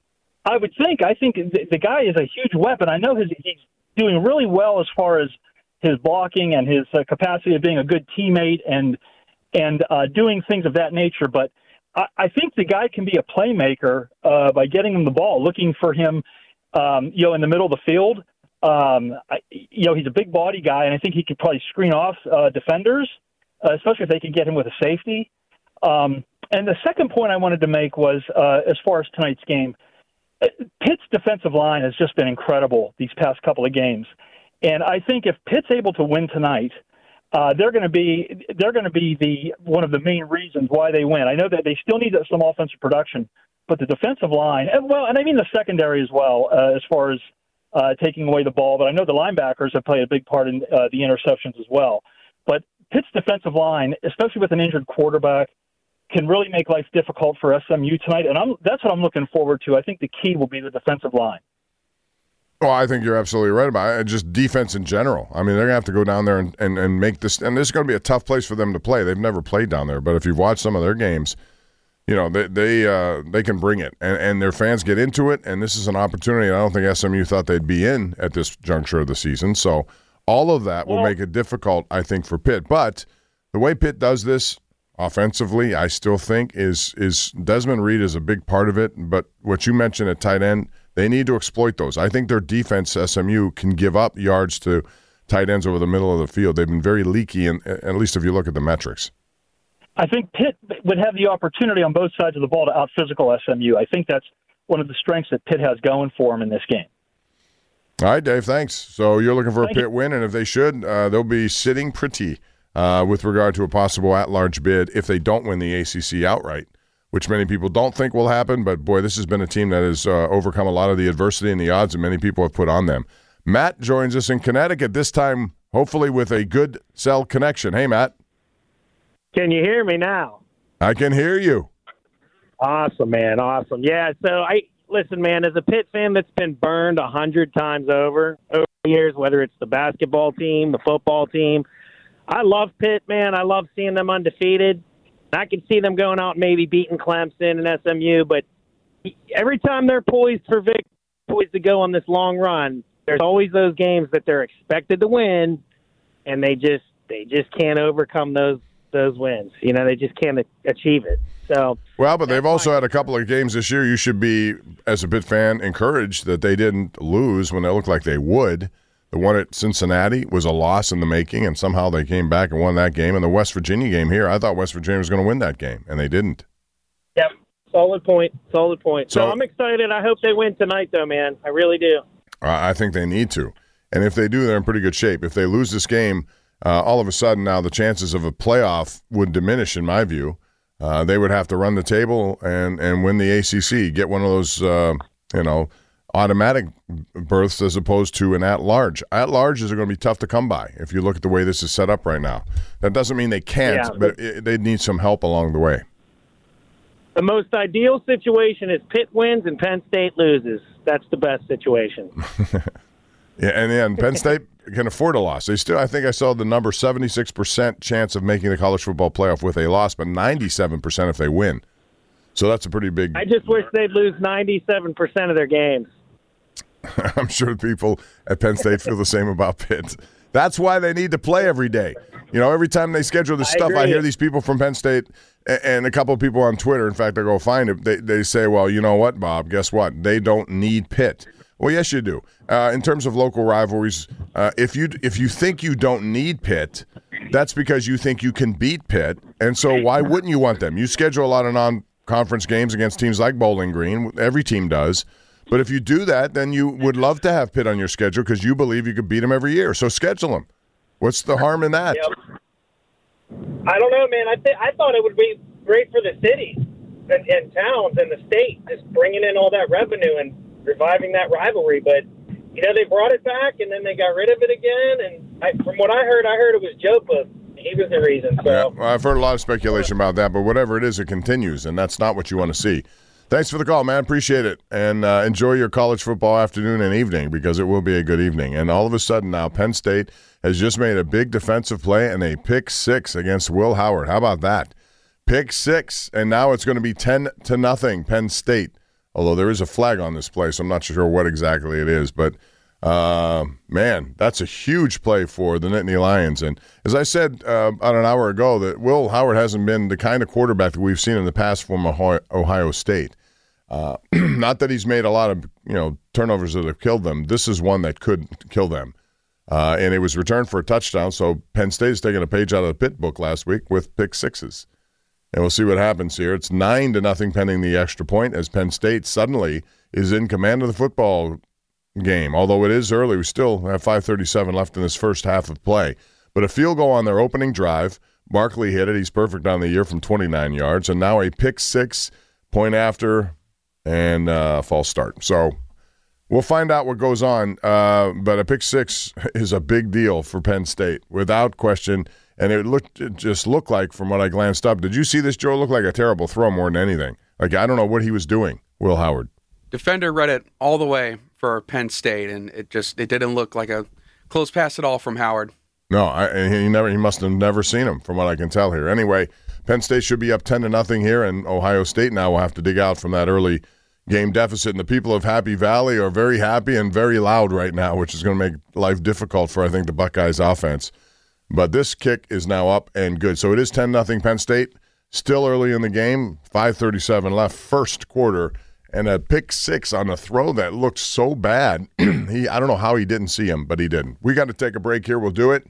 I would think. I think the, the guy is a huge weapon. I know his, he's doing really well as far as his blocking and his uh, capacity of being a good teammate and and uh, doing things of that nature. But I, I think the guy can be a playmaker uh, by getting him the ball, looking for him, um, you know, in the middle of the field. Um, I, you know, he's a big body guy, and I think he could probably screen off uh, defenders. Uh, especially if they can get him with a safety. Um, and the second point I wanted to make was, uh, as far as tonight's game, Pitt's defensive line has just been incredible these past couple of games. And I think if Pitt's able to win tonight, uh, they're going to be they're going to be the one of the main reasons why they win. I know that they still need some offensive production, but the defensive line, and well, and I mean the secondary as well, uh, as far as uh, taking away the ball. But I know the linebackers have played a big part in uh, the interceptions as well. But Pitt's defensive line, especially with an injured quarterback, can really make life difficult for S M U tonight, and I'm, that's what I'm looking forward to. I think the key will be the defensive line. Well, I think you're absolutely right about it. Just defense in general. I mean, they're going to have to go down there and, and, and make this – and this is going to be a tough place for them to play. They've never played down there, but if you've watched some of their games, you know, they they, uh, they can bring it, and, and their fans get into it, and this is an opportunity I don't think S M U thought they'd be in at this juncture of the season, so – all of that will well, make it difficult, I think, for Pitt. But the way Pitt does this offensively, I still think, is is Desmond Reed is a big part of it. But what you mentioned at tight end, they need to exploit those. I think their defense, S M U, can give up yards to tight ends over the middle of the field. They've been very leaky, and at least if you look at the metrics. I think Pitt would have the opportunity on both sides of the ball to out-physical S M U. I think that's one of the strengths that Pitt has going for them in this game. All right, Dave, thanks. So you're looking for Thank a Pitt you. win, and if they should, uh, they'll be sitting pretty uh, with regard to a possible at-large bid if they don't win the A C C outright, which many people don't think will happen. But, boy, this has been a team that has uh, overcome a lot of the adversity and the odds that many people have put on them. Matt joins us in Connecticut, this time hopefully with a good cell connection. Hey, Matt. Can you hear me now? I can hear you. Awesome, man. Awesome. Yeah, so I – listen, man, as a Pitt fan that's been burned a hundred times over over the years, whether it's the basketball team, the football team, I love Pitt, man. I love seeing them undefeated. I can see them going out and maybe beating Clemson and S M U, but every time they're poised for victory, poised to go on this long run, there's always those games that they're expected to win, and they just they just can't overcome those those wins. You know, they just can't achieve it. So well, but they've also had a couple of games this year. You should be, as a Pitt fan, encouraged that they didn't lose when they looked like they would. The one at Cincinnati was a loss in the making, and somehow they came back and won that game. And the West Virginia game here, I thought West Virginia was going to win that game, and they didn't. Yep, solid point, solid point. So, so I'm excited. I hope they win tonight, though, man. I really do. I think they need to. And if they do, they're in pretty good shape. If they lose this game, uh, all of a sudden now the chances of a playoff would diminish, in my view. Uh, they would have to run the table and, and win the A C C, get one of those, uh, you know, automatic berths as opposed to an at-large. At-larges are going to be tough to come by if you look at the way this is set up right now. That doesn't mean they can't, yeah, but it, they need some help along the way. The most ideal situation is Pitt wins and Penn State loses. That's the best situation. yeah, and, yeah, and Penn State can afford a loss. They still, I think I saw the number seventy-six percent chance of making the college football playoff with a loss, but ninety-seven percent if they win. So that's a pretty big. I just wish they'd lose ninety-seven percent of their games. I'm sure people at Penn State feel the same about Pitt. That's why they need to play every day. You know, every time they schedule this I stuff, agree. I hear these people from Penn State and, and a couple of people on Twitter. In fact, I go find it. They, they say, well, you know what, Bob? Guess what? They don't need Pitt. Well, yes, you do. Uh, in terms of local rivalries, uh, if you if you think you don't need Pitt, that's because you think you can beat Pitt. And so why wouldn't you want them? You schedule a lot of non-conference games against teams like Bowling Green. Every team does. But if you do that, then you would love to have Pitt on your schedule because you believe you could beat them every year. So schedule them. What's the harm in that? Yep. I don't know, man. I th- I thought it would be great for the cities and, and towns and the state, just bringing in all that revenue and reviving that rivalry. But, you know, they brought it back and then they got rid of it again. And I, from what I heard, I heard it was Joe Buck. He was the reason. So. Yeah, well, I've heard a lot of speculation about that, but whatever it is, it continues, and that's not what you want to see. Thanks for the call, man. Appreciate it. And uh, enjoy your college football afternoon and evening because it will be a good evening. And all of a sudden now, Penn State has just made a big defensive play and a pick six against Will Howard. How about that? Pick six, and now it's going to be ten to nothing Penn State. Although there is a flag on this play, so I'm not sure what exactly it is. But, uh, man, that's a huge play for the Nittany Lions. And as I said uh, about an hour ago, that Will Howard hasn't been the kind of quarterback that we've seen in the past from Ohio State. Uh, not that he's made a lot of you know turnovers that have killed them. This is one that could kill them. Uh, and it was returned for a touchdown, so Penn State is taking a page out of the Pitt book last week with pick sixes. And we'll see what happens here. It's nine to nothing pending the extra point as Penn State suddenly is in command of the football game. Although it is early, we still have five thirty-seven left in this first half of play. But a field goal on their opening drive. Barkley hit it. He's perfect on the year from twenty-nine yards. And now a pick six, point after, and uh, a false start. So we'll find out what goes on. Uh, but a pick six is a big deal for Penn State, without question. And it looked, it just looked like, from what I glanced up, did you see this, Joe? It looked like a terrible throw more than anything. Like, I don't know what he was doing, Will Howard. Defender read it all the way for Penn State, and it just it didn't look like a close pass at all from Howard. No, I, he never. He must have never seen him, from what I can tell here. Anyway, Penn State should be up ten to nothing here, and Ohio State now will have to dig out from that early game deficit. And the people of Happy Valley are very happy and very loud right now, which is going to make life difficult for, I think, the Buckeyes offense. But this kick is now up and good. So it is ten nothing Penn State. Still early in the game, five thirty-seven left, first quarter, and a pick six on a throw that looked so bad. he I don't know how he didn't see him, but he didn't. We got to take a break here. We'll do it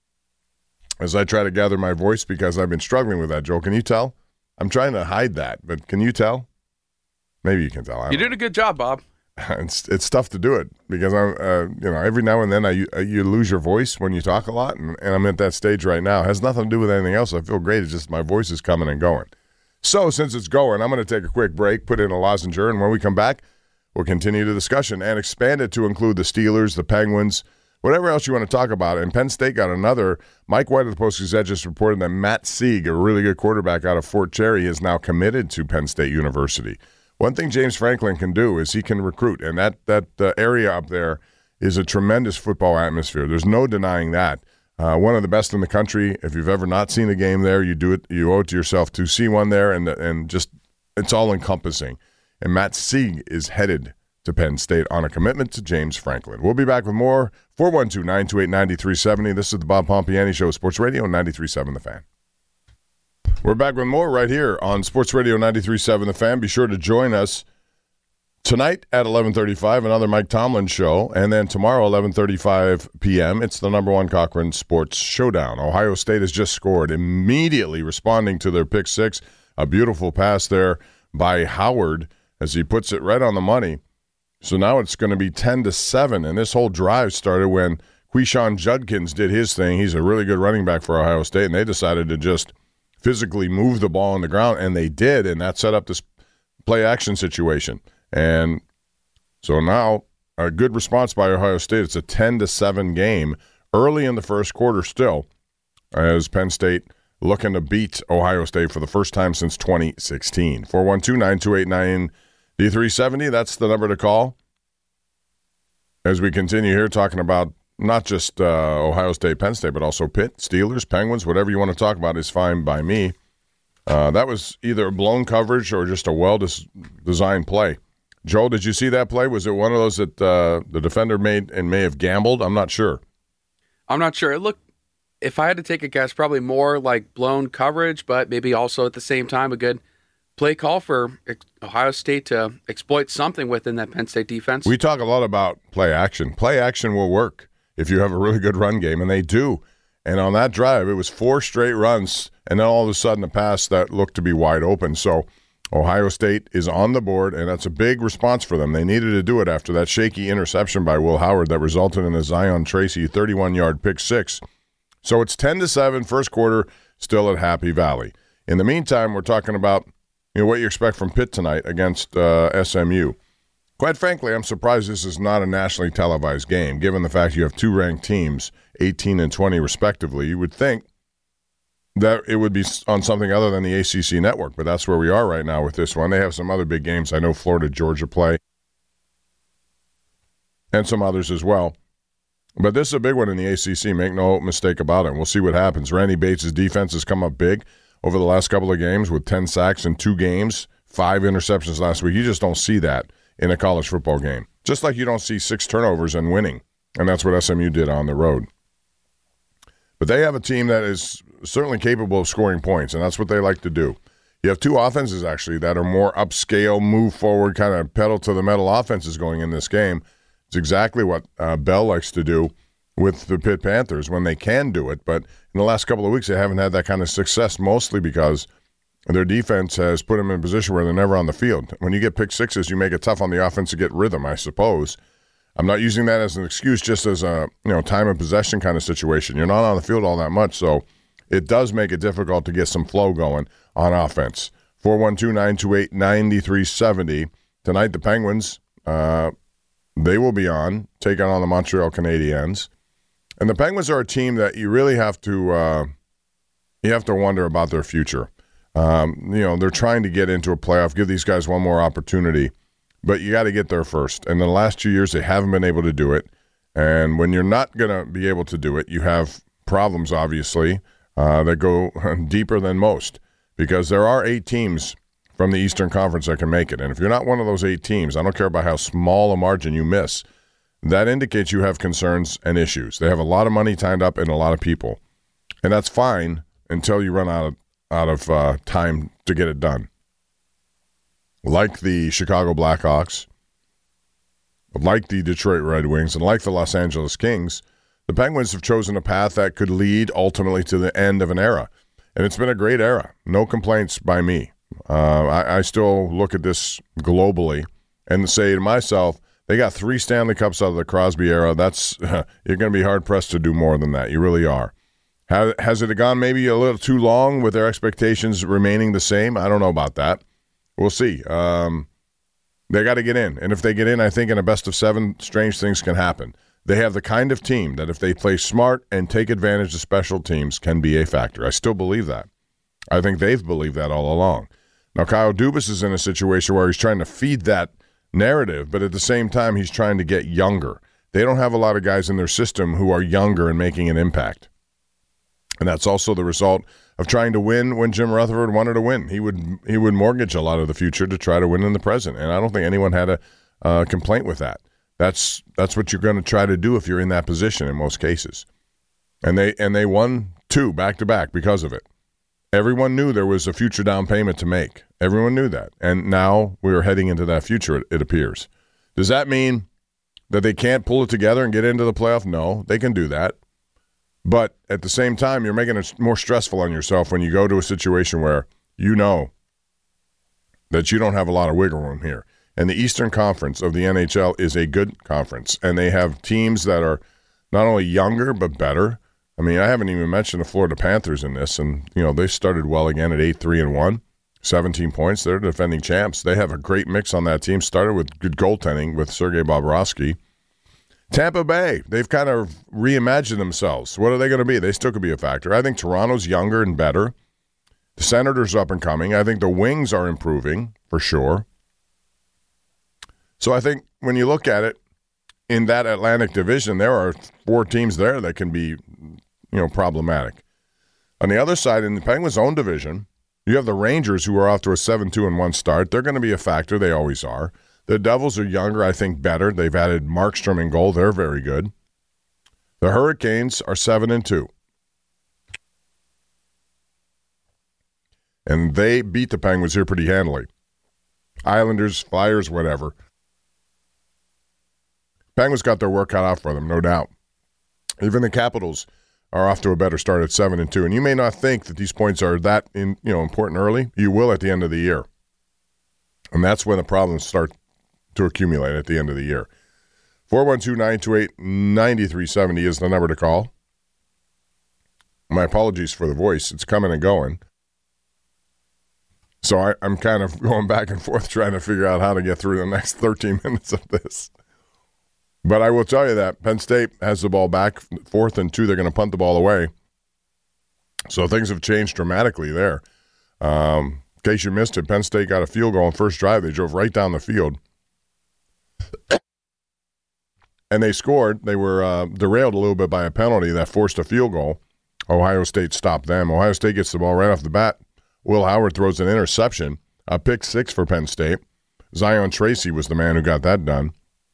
as I try to gather my voice because I've been struggling with that, Joe. Can you tell? I'm trying to hide that, but can you tell? Maybe you can tell. I You did a good job, Bob. It's it's tough to do it because I'm uh, you know every now and then I you lose your voice when you talk a lot, and, and I'm at that stage right now. It has nothing to do with anything else. I feel great. It's just my voice is coming and going. So since it's going, I'm going to take a quick break, put in a lozenge, and when we come back, we'll continue the discussion and expand it to include the Steelers, the Penguins, whatever else you want to talk about. And Penn State got another. Mike White of the Post-Gazette just reported that Matt Sieg, a really good quarterback out of Fort Cherry, is now committed to Penn State University. One thing James Franklin can do is he can recruit, and that that uh, area up there is a tremendous football atmosphere. There's no denying that. Uh, one of the best in the country. If you've ever not seen a game there, you do it. You owe it to yourself to see one there, and and just it's all encompassing. And Matt Sieg is headed to Penn State on a commitment to James Franklin. We'll be back with more. four one two, nine two eight, nine three seven zero. This is the Bob Pompiani Show, Sports Radio ninety-three point seven The Fan. We're back with more right here on Sports Radio ninety-three point seven The Fan. Be sure to join us tonight at eleven thirty-five, another Mike Tomlin show, and then tomorrow, eleven thirty-five p.m., it's the number one Cochran Sports Showdown. Ohio State has just scored, immediately responding to their pick six. A beautiful pass there by Howard as he puts it right on the money. So now it's going to be ten to seven, and this whole drive started when Quishon Judkins did his thing. He's a really good running back for Ohio State, and they decided to just physically move the ball on the ground, and they did, and that set up this play-action situation. And so now a good response by Ohio State. It's a ten to seven game early in the first quarter still as Penn State looking to beat Ohio State for the first time since twenty sixteen. four one two, nine two eight, nine three seven zero, that's the number to call as we continue here talking about not just uh, Ohio State, Penn State, but also Pitt, Steelers, Penguins, whatever you want to talk about is fine by me. Uh, that was either blown coverage or just a well-designed play. Joel, did you see that play? Was it one of those that uh, the defender made and may have gambled? I'm not sure. I'm not sure. It looked, if I had to take a guess, probably more like blown coverage, but maybe also at the same time a good play call for Ohio State to exploit something within that Penn State defense. We talk a lot about play action. Play action will work if you have a really good run game, and they do. And on that drive, it was four straight runs, and then all of a sudden a pass that looked to be wide open. So Ohio State is on the board, and that's a big response for them. They needed to do it after that shaky interception by Will Howard that resulted in a Zion Tracy thirty-one-yard pick six. So it's ten to seven, first quarter, still at Happy Valley. In the meantime, we're talking about you know what you expect from Pitt tonight against uh, S M U. Quite frankly, I'm surprised this is not a nationally televised game, given the fact you have two ranked teams, eighteen and twenty respectively. You would think that it would be on something other than the A C C network, but that's where we are right now with this one. They have some other big games. I know Florida, Georgia play, and some others as well. But this is a big one in the A C C, make no mistake about it. We'll see what happens. Randy Bates' defense has come up big over the last couple of games with ten sacks in two games, five interceptions last week. You just don't see that in a college football game. Just like you don't see six turnovers and winning, and that's what S M U did on the road. But they have a team that is certainly capable of scoring points, and that's what they like to do. You have two offenses, actually, that are more upscale, move forward, kind of pedal-to-the-metal offenses going in this game. It's exactly what uh, Bell likes to do with the Pitt Panthers when they can do it. But in the last couple of weeks, they haven't had that kind of success, mostly because their defense has put them in a position where they're never on the field. When you get pick sixes, you make it tough on the offense to get rhythm, I suppose. I'm not using that as an excuse, just as a you know time of possession kind of situation. You're not on the field all that much, so it does make it difficult to get some flow going on offense. four one two, nine two eight, nine three seven zero. Tonight, the Penguins, uh, they will be on, taking on the Montreal Canadiens. And the Penguins are a team that you really have to uh, you have to wonder about their future. Um, you know, they're trying to get into a playoff, give these guys one more opportunity, but you got to get there first. And in the last two years, they haven't been able to do it. And when you're not going to be able to do it, you have problems, obviously, uh, that go deeper than most, because there are eight teams from the Eastern Conference that can make it. And if you're not one of those eight teams, I don't care about how small a margin you miss, that indicates you have concerns and issues. They have a lot of money tied up in a lot of people. And that's fine until you run out of out of uh, time to get it done. Like the Chicago Blackhawks, like the Detroit Red Wings, and like the Los Angeles Kings, the Penguins have chosen a path that could lead ultimately to the end of an era. And it's been a great era. No complaints by me. Uh, I, I still look at this globally and say to myself, they got three Stanley Cups out of the Crosby era. That's you're going to be hard-pressed to do more than that. You really are. Has it gone maybe a little too long with their expectations remaining the same? I don't know about that. We'll see. Um, they got to get in. And if they get in, I think in a best of seven, strange things can happen. They have the kind of team that if they play smart and take advantage of special teams can be a factor. I still believe that. I think they've believed that all along. Now, Kyle Dubas is in a situation where he's trying to feed that narrative, but at the same time, he's trying to get younger. They don't have a lot of guys in their system who are younger and making an impact. And that's also the result of trying to win when Jim Rutherford wanted to win. He would he would mortgage a lot of the future to try to win in the present. And I don't think anyone had a uh, complaint with that. That's that's what you're going to try to do if you're in that position in most cases. And they and they won two back to back because of it. Everyone knew there was a future down payment to make. Everyone knew that. And now we are heading into that future, it, it appears. Does that mean that they can't pull it together and get into the playoff? No, they can do that. But at the same time, you're making it more stressful on yourself when you go to a situation where you know that you don't have a lot of wiggle room here. And the Eastern Conference of the N H L is a good conference, and they have teams that are not only younger but better. I mean, I haven't even mentioned the Florida Panthers in this, and you know they started well again at eight three and one, seventeen points. They're defending champs. They have a great mix on that team. Started with good goaltending with Sergei Bobrovsky. Tampa Bay, they've kind of reimagined themselves. What are they going to be? They still could be a factor. I think Toronto's younger and better. The Senators up and coming. I think the Wings are improving for sure. So I think when you look at it in that Atlantic division, there are four teams there that can be, you know, problematic. On the other side, in the Penguins' own division, You have the Rangers, who are off to a seven two and one start. They're going to be a factor. They always are. The Devils are younger, I think better. They've added Markstrom in goal. They're very good. The Hurricanes are seven and two. And they beat the Penguins here pretty handily. Islanders, Flyers, whatever. Penguins got their work cut out for them, no doubt. Even the Capitals are off to a better start at seven and two. And you may not think that these points are that in, you know, important early. You will at the end of the year. And that's when the problems start to accumulate at the end of the year. four one two, nine two eight, nine three seven zero is the number to call. My apologies for the voice. It's coming and going. So I, I'm kind of going back and forth trying to figure out how to get through the next thirteen minutes of this. But I will tell you that Penn State has the ball back, fourth and two. They're going to punt the ball away. So things have changed dramatically there. Um, in case you missed it, Penn State got a field goal on first drive. They drove right down the field. And they scored. They were uh, derailed a little bit by a penalty that forced a field goal. Ohio State stopped them. Ohio State gets the ball right off the bat. Will Howard throws an interception, a pick six for Penn State. Zion Tracy was the man who got that done.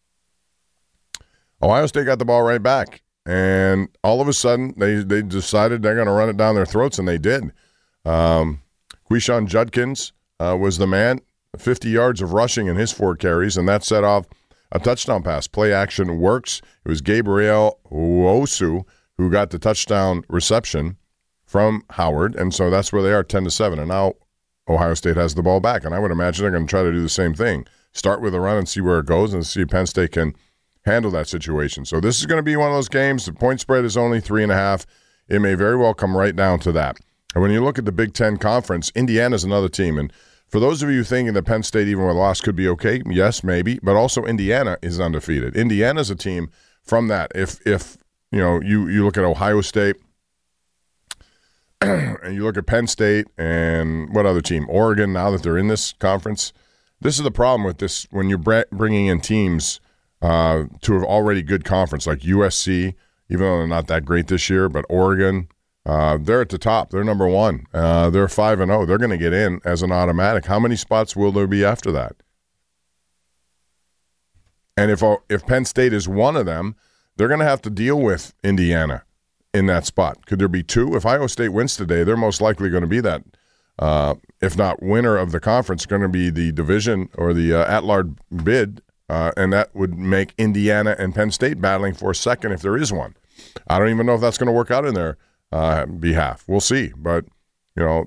Ohio State got the ball right back, and all of a sudden they, they decided they're going to run it down their throats, and they did. Um, Quishon Judkins uh, was the man, fifty yards of rushing in his four carries, and that set off a touchdown pass. Play action works. It was Gabriel Uosu who got the touchdown reception from Howard, and so that's where they are, ten to seven. And now Ohio State has the ball back, and I would imagine they're going to try to do the same thing. Start with a run and see where it goes, and see if Penn State can handle that situation. So this is going to be one of those games. The point spread is only three and a half. It may very well come right down to that. And when you look at the Big Ten Conference, Indiana's another team. And for those of you thinking that Penn State, even with a loss, could be okay, yes, maybe. But also Indiana is undefeated. Indiana's a team from that. If, if you know, you, you look at Ohio State, and you look at Penn State and what other team? Oregon, now that they're in this conference. This is the problem with this when you're bringing in teams uh, to an already good conference like U S C, even though they're not that great this year, but Oregon, uh, they're at the top. They're number one. Uh, they're five and oh. They're going to get in as an automatic. How many spots will there be after that? And if if Penn State is one of them, they're going to have to deal with Indiana in that spot. Could there be two? If Iowa State wins today, they're most likely going to be that, uh, if not winner of the conference, going to be the division or the uh, at-large bid, uh, and that would make Indiana and Penn State battling for a second if there is one. I don't even know if that's going to work out in their uh, behalf. We'll see. But, you know,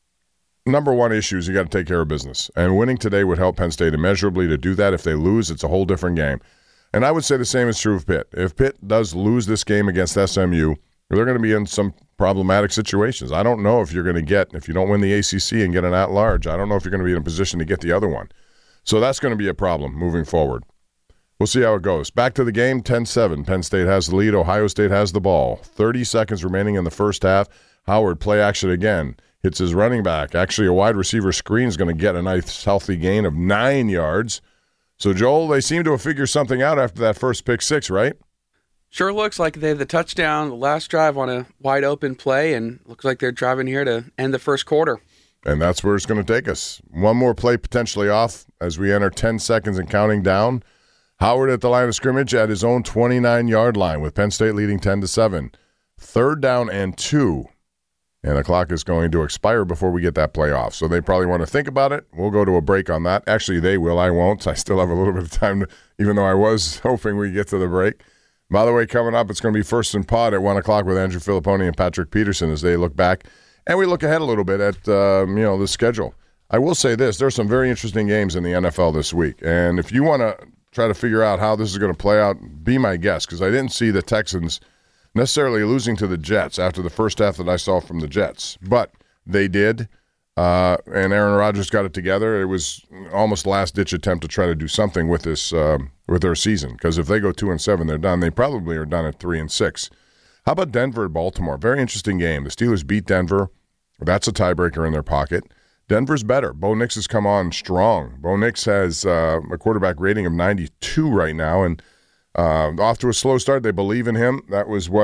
number one issue is you got to take care of business. And winning today would help Penn State immeasurably to do that. If they lose, it's a whole different game. And I would say the same is true of Pitt. If Pitt does lose this game against S M U, they're going to be in some problematic situations. I don't know if you're going to get, if you don't win the A C C and get an at-large, I don't know if you're going to be in a position to get the other one. So that's going to be a problem moving forward. We'll see how it goes. Back to the game, ten seven. Penn State has the lead. Ohio State has the ball. thirty seconds remaining in the first half. Howard, play action again. Hits his running back. Actually, a wide receiver screen is going to get a nice, healthy gain of nine yards. So, Joel, they seem to have figured something out after that first pick six, right? Sure looks like they have the touchdown, the last drive on a wide open play, and looks like they're driving here to end the first quarter. And that's where it's going to take us. One more play potentially off as we enter ten seconds and counting down. Howard at the line of scrimmage at his own twenty-nine-yard line with Penn State leading ten to seven. Third down and two. And the clock is going to expire before we get that play off. So they probably want to think about it. We'll go to a break on that. Actually, they will. I won't. I still have a little bit of time, to, even though I was hoping we get to the break. By the way, coming up, it's going to be First and Pod at one o'clock with Andrew Filipponi and Patrick Peterson as they look back. And we look ahead a little bit at um, you know the schedule. I will say this. There's some very interesting games in the N F L this week. And if you want to try to figure out how this is going to play out, be my guest, because I didn't see the Texans necessarily losing to the Jets after the first half that I saw from the Jets. But they did, uh, and Aaron Rodgers got it together. It was almost last-ditch attempt to try to do something with this um, with their season, because if they go two and seven, they're done. They probably are done at three and six. How about Denver at Baltimore? Very interesting game. The Steelers beat Denver. That's a tiebreaker in their pocket. Denver's better. Bo Nix has come on strong. Bo Nix has uh, a quarterback rating of ninety-two right now, and uh, off to a slow start. They believe in him. That was what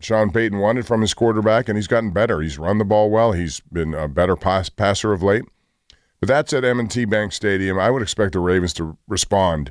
Sean Payton wanted from his quarterback, and he's gotten better. He's run the ball well. He's been a better pass, passer of late. But that's at M and T Bank Stadium. I would expect the Ravens to respond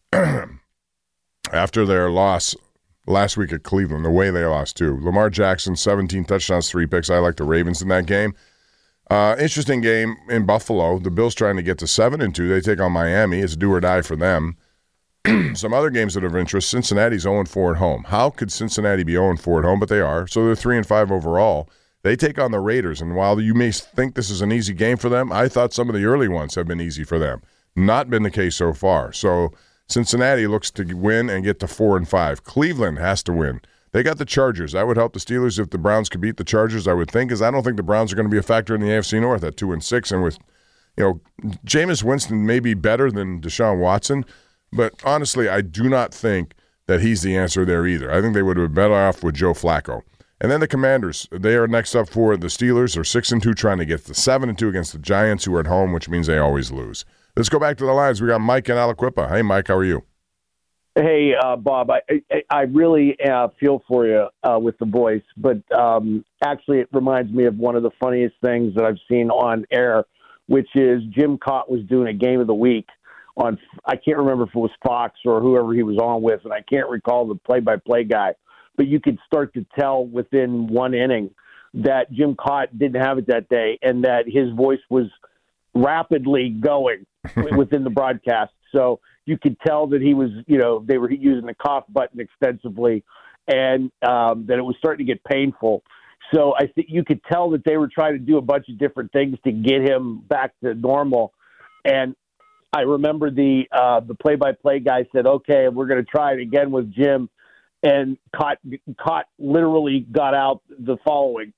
after their loss last week at Cleveland, the way they lost too. Lamar Jackson, seventeen touchdowns, three picks. I like the Ravens in that game. Uh, interesting game in Buffalo. The Bills trying to get to seven and two. They take on Miami. It's do or die for them. Some other games that are of interest. Cincinnati's oh and four at home. How could Cincinnati be oh and four at home? But they are. So they're three and five overall. They take on the Raiders. And while you may think this is an easy game for them, I thought some of the early ones have been easy for them. Not been the case so far. So Cincinnati looks to win and get to four and five. Cleveland has to win. They got the Chargers. That would help the Steelers if the Browns could beat the Chargers, I would think, because I don't think the Browns are going to be a factor in the A F C North at two and six. And with, you know, Jameis Winston may be better than Deshaun Watson, but honestly, I do not think that he's the answer there either. I think they would have been better off with Joe Flacco. And then the Commanders, they are next up for the Steelers. They're six and two, trying to get to seven and two against the Giants, who are at home, which means they always lose. Let's go back to the lines. We got Mike and Aliquippa. Hey, Mike, how are you? Hey, uh, Bob, I, I, I really uh, feel for you uh, with the voice, but um, actually it reminds me of one of the funniest things that I've seen on air, which is Jim Cott was doing a game of the week on, I can't remember if it was Fox or whoever he was on with, and I can't recall the play-by-play guy, but you could start to tell within one inning that Jim Cott didn't have it that day and that his voice was rapidly going within the broadcast. So you could tell that he was, you know, they were using the cough button extensively and um, that it was starting to get painful. So I think you could tell that they were trying to do a bunch of different things to get him back to normal. And I remember the uh, the play-by-play guy said, okay, we're going to try it again with Jim. And Cott, Cott literally got out the following.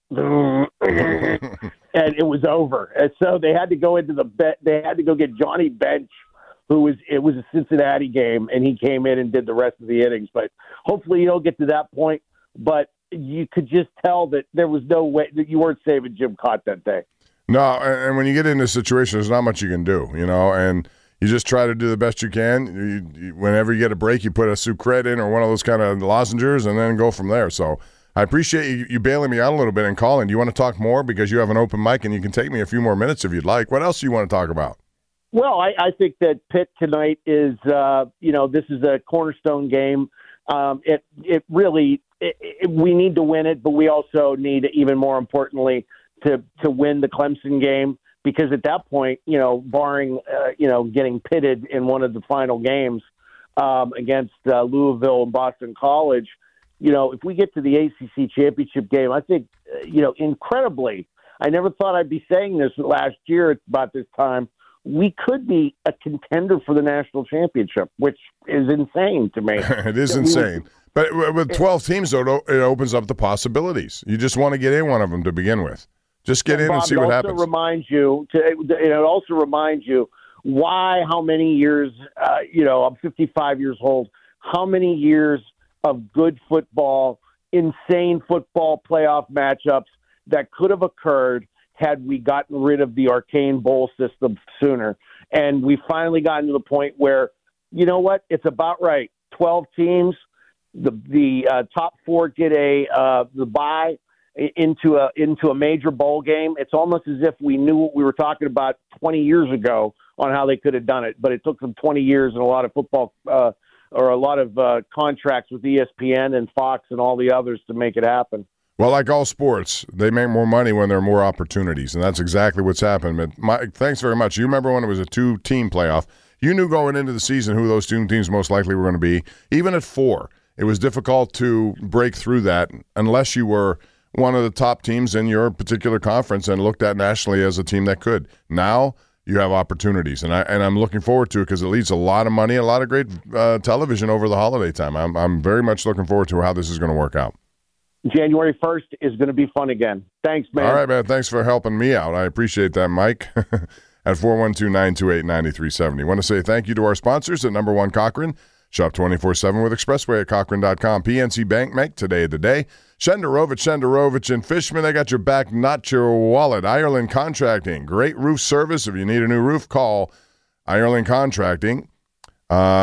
And it was over. And so they had to go into the bet. They had to go get Johnny Bench, who was, it was a Cincinnati game, and he came in and did the rest of the innings. But hopefully you don't get to that point. But you could just tell that there was no way that you weren't saving Jim Cott that day. No, and when you get into a situation, there's not much you can do, you know, and you just try to do the best you can. You, you, whenever you get a break, you put a Sucret in or one of those kind of lozengers and then go from there. So I appreciate you, you bailing me out a little bit and calling. Do you want to talk more? Because you have an open mic and you can take me a few more minutes if you'd like. What else do you want to talk about? Well, I, I think that Pitt tonight is, uh, you know, this is a cornerstone game. Um, it it really, it, it, we need to win it, but we also need, even more importantly, to to win the Clemson game, because at that point, you know, barring, uh, you know, getting pitted in one of the final games um, against uh, Louisville and Boston College, you know, if we get to the A C C championship game, I think, uh, you know, incredibly, I never thought I'd be saying this last year about this time, we could be a contender for the national championship, which is insane to me. It is insane. But with twelve teams, though, it opens up the possibilities. You just want to get in one of them to begin with. Just get in Bob, and see what it happens. Also reminds you to, it also reminds you why, how many years, uh, you know, I'm fifty-five years old, how many years of good football, insane football playoff matchups that could have occurred had we gotten rid of the arcane bowl system sooner. And we finally gotten to the point where, you know what, it's about right. twelve teams, the the uh, top four get a uh, the bye into a into a major bowl game. It's almost as if we knew what we were talking about twenty years ago on how they could have done it, but it took them twenty years and a lot of football uh, or a lot of uh, contracts with E S P N and Fox and all the others to make it happen. Well, like all sports, they make more money when there are more opportunities, and that's exactly what's happened. But Mike, thanks very much. You remember when it was a two-team playoff? You knew going into the season who those two teams most likely were going to be. Even at four, it was difficult to break through that unless you were one of the top teams in your particular conference and looked at nationally as a team that could. Now you have opportunities, and I and I'm looking forward to it because it leads a lot of money, a lot of great uh, television over the holiday time. I'm I'm very much looking forward to how this is going to work out. January first is going to be fun again. Thanks, man. All right, man. Thanks for helping me out. I appreciate that, Mike. At four one two, nine two eight, nine three seven zero. I want to say thank you to our sponsors at Number One Cochrane. Shop twenty-four seven with Expressway at Cochrane dot com. P N C Bank, make today the day. Shenderovich, Shenderovich, and Fishman, they got your back, not your wallet. Ireland Contracting, great roof service. If you need a new roof, call Ireland Contracting. Uh,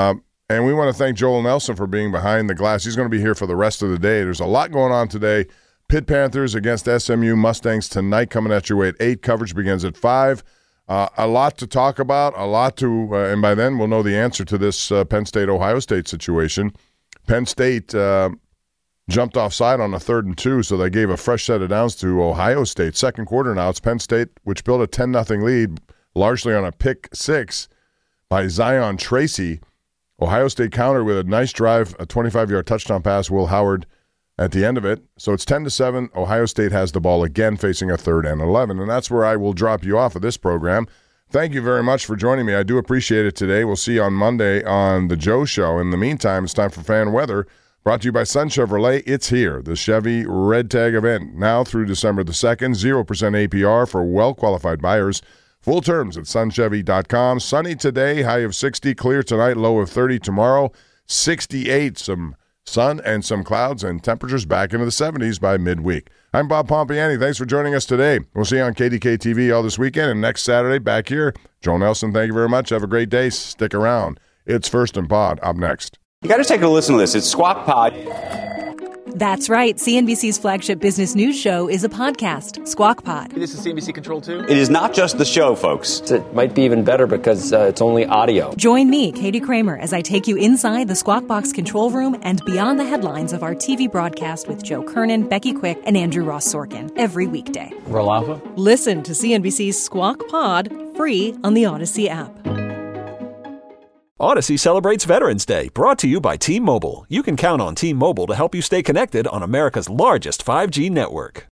And we want to thank Joel Nelson for being behind the glass. He's going to be here for the rest of the day. There's a lot going on today. Pitt Panthers against S M U Mustangs tonight, coming at you at eight. Coverage begins at five. Uh, a lot to talk about, a lot to, uh, and by then we'll know the answer to this uh, Penn State-Ohio State situation. Penn State uh, jumped offside on a third and two, so they gave a fresh set of downs to Ohio State. Second quarter now, it's Penn State, which built a ten nothing lead, largely on a pick six by Zion Tracy. Ohio State countered with a nice drive, a twenty-five-yard touchdown pass, Will Howard at the end of it. So it's ten to seven. Ohio State has the ball again, facing a third and eleven. And that's where I will drop you off of this program. Thank you very much for joining me. I do appreciate it today. We'll see you on Monday on The Joe Show. In the meantime, it's time for Fan Weather, brought to you by Sun Chevrolet. It's here, the Chevy Red Tag event, now through December the second. zero percent A P R for well-qualified buyers. Full terms at sun chevy dot com. Sunny today, high of sixty. Clear tonight, low of thirty. Tomorrow, sixty-eight. Some sun and some clouds, and temperatures back into the seventies by midweek. I'm Bob Pompiani. Thanks for joining us today. We'll see you on K D K T V all this weekend, and next Saturday back here. Joel Nelson, thank you very much. Have a great day. Stick around. It's First and Pod up next. You got to take a listen to this. It's Squawk Pod. That's right. C N B C's flagship business news show is a podcast, Squawk Pod. This is C N B C Control too? It is not just the show, folks. It might be even better because uh, it's only audio. Join me, Katie Kramer, as I take you inside the Squawk Box control room and beyond the headlines of our T V broadcast with Joe Kernan, Becky Quick, and Andrew Ross Sorkin every weekday. Roll Alpha? Listen to C N B C's Squawk Pod free on the Odyssey app. Odyssey celebrates Veterans Day, brought to you by T-Mobile. You can count on T-Mobile to help you stay connected on America's largest five G network.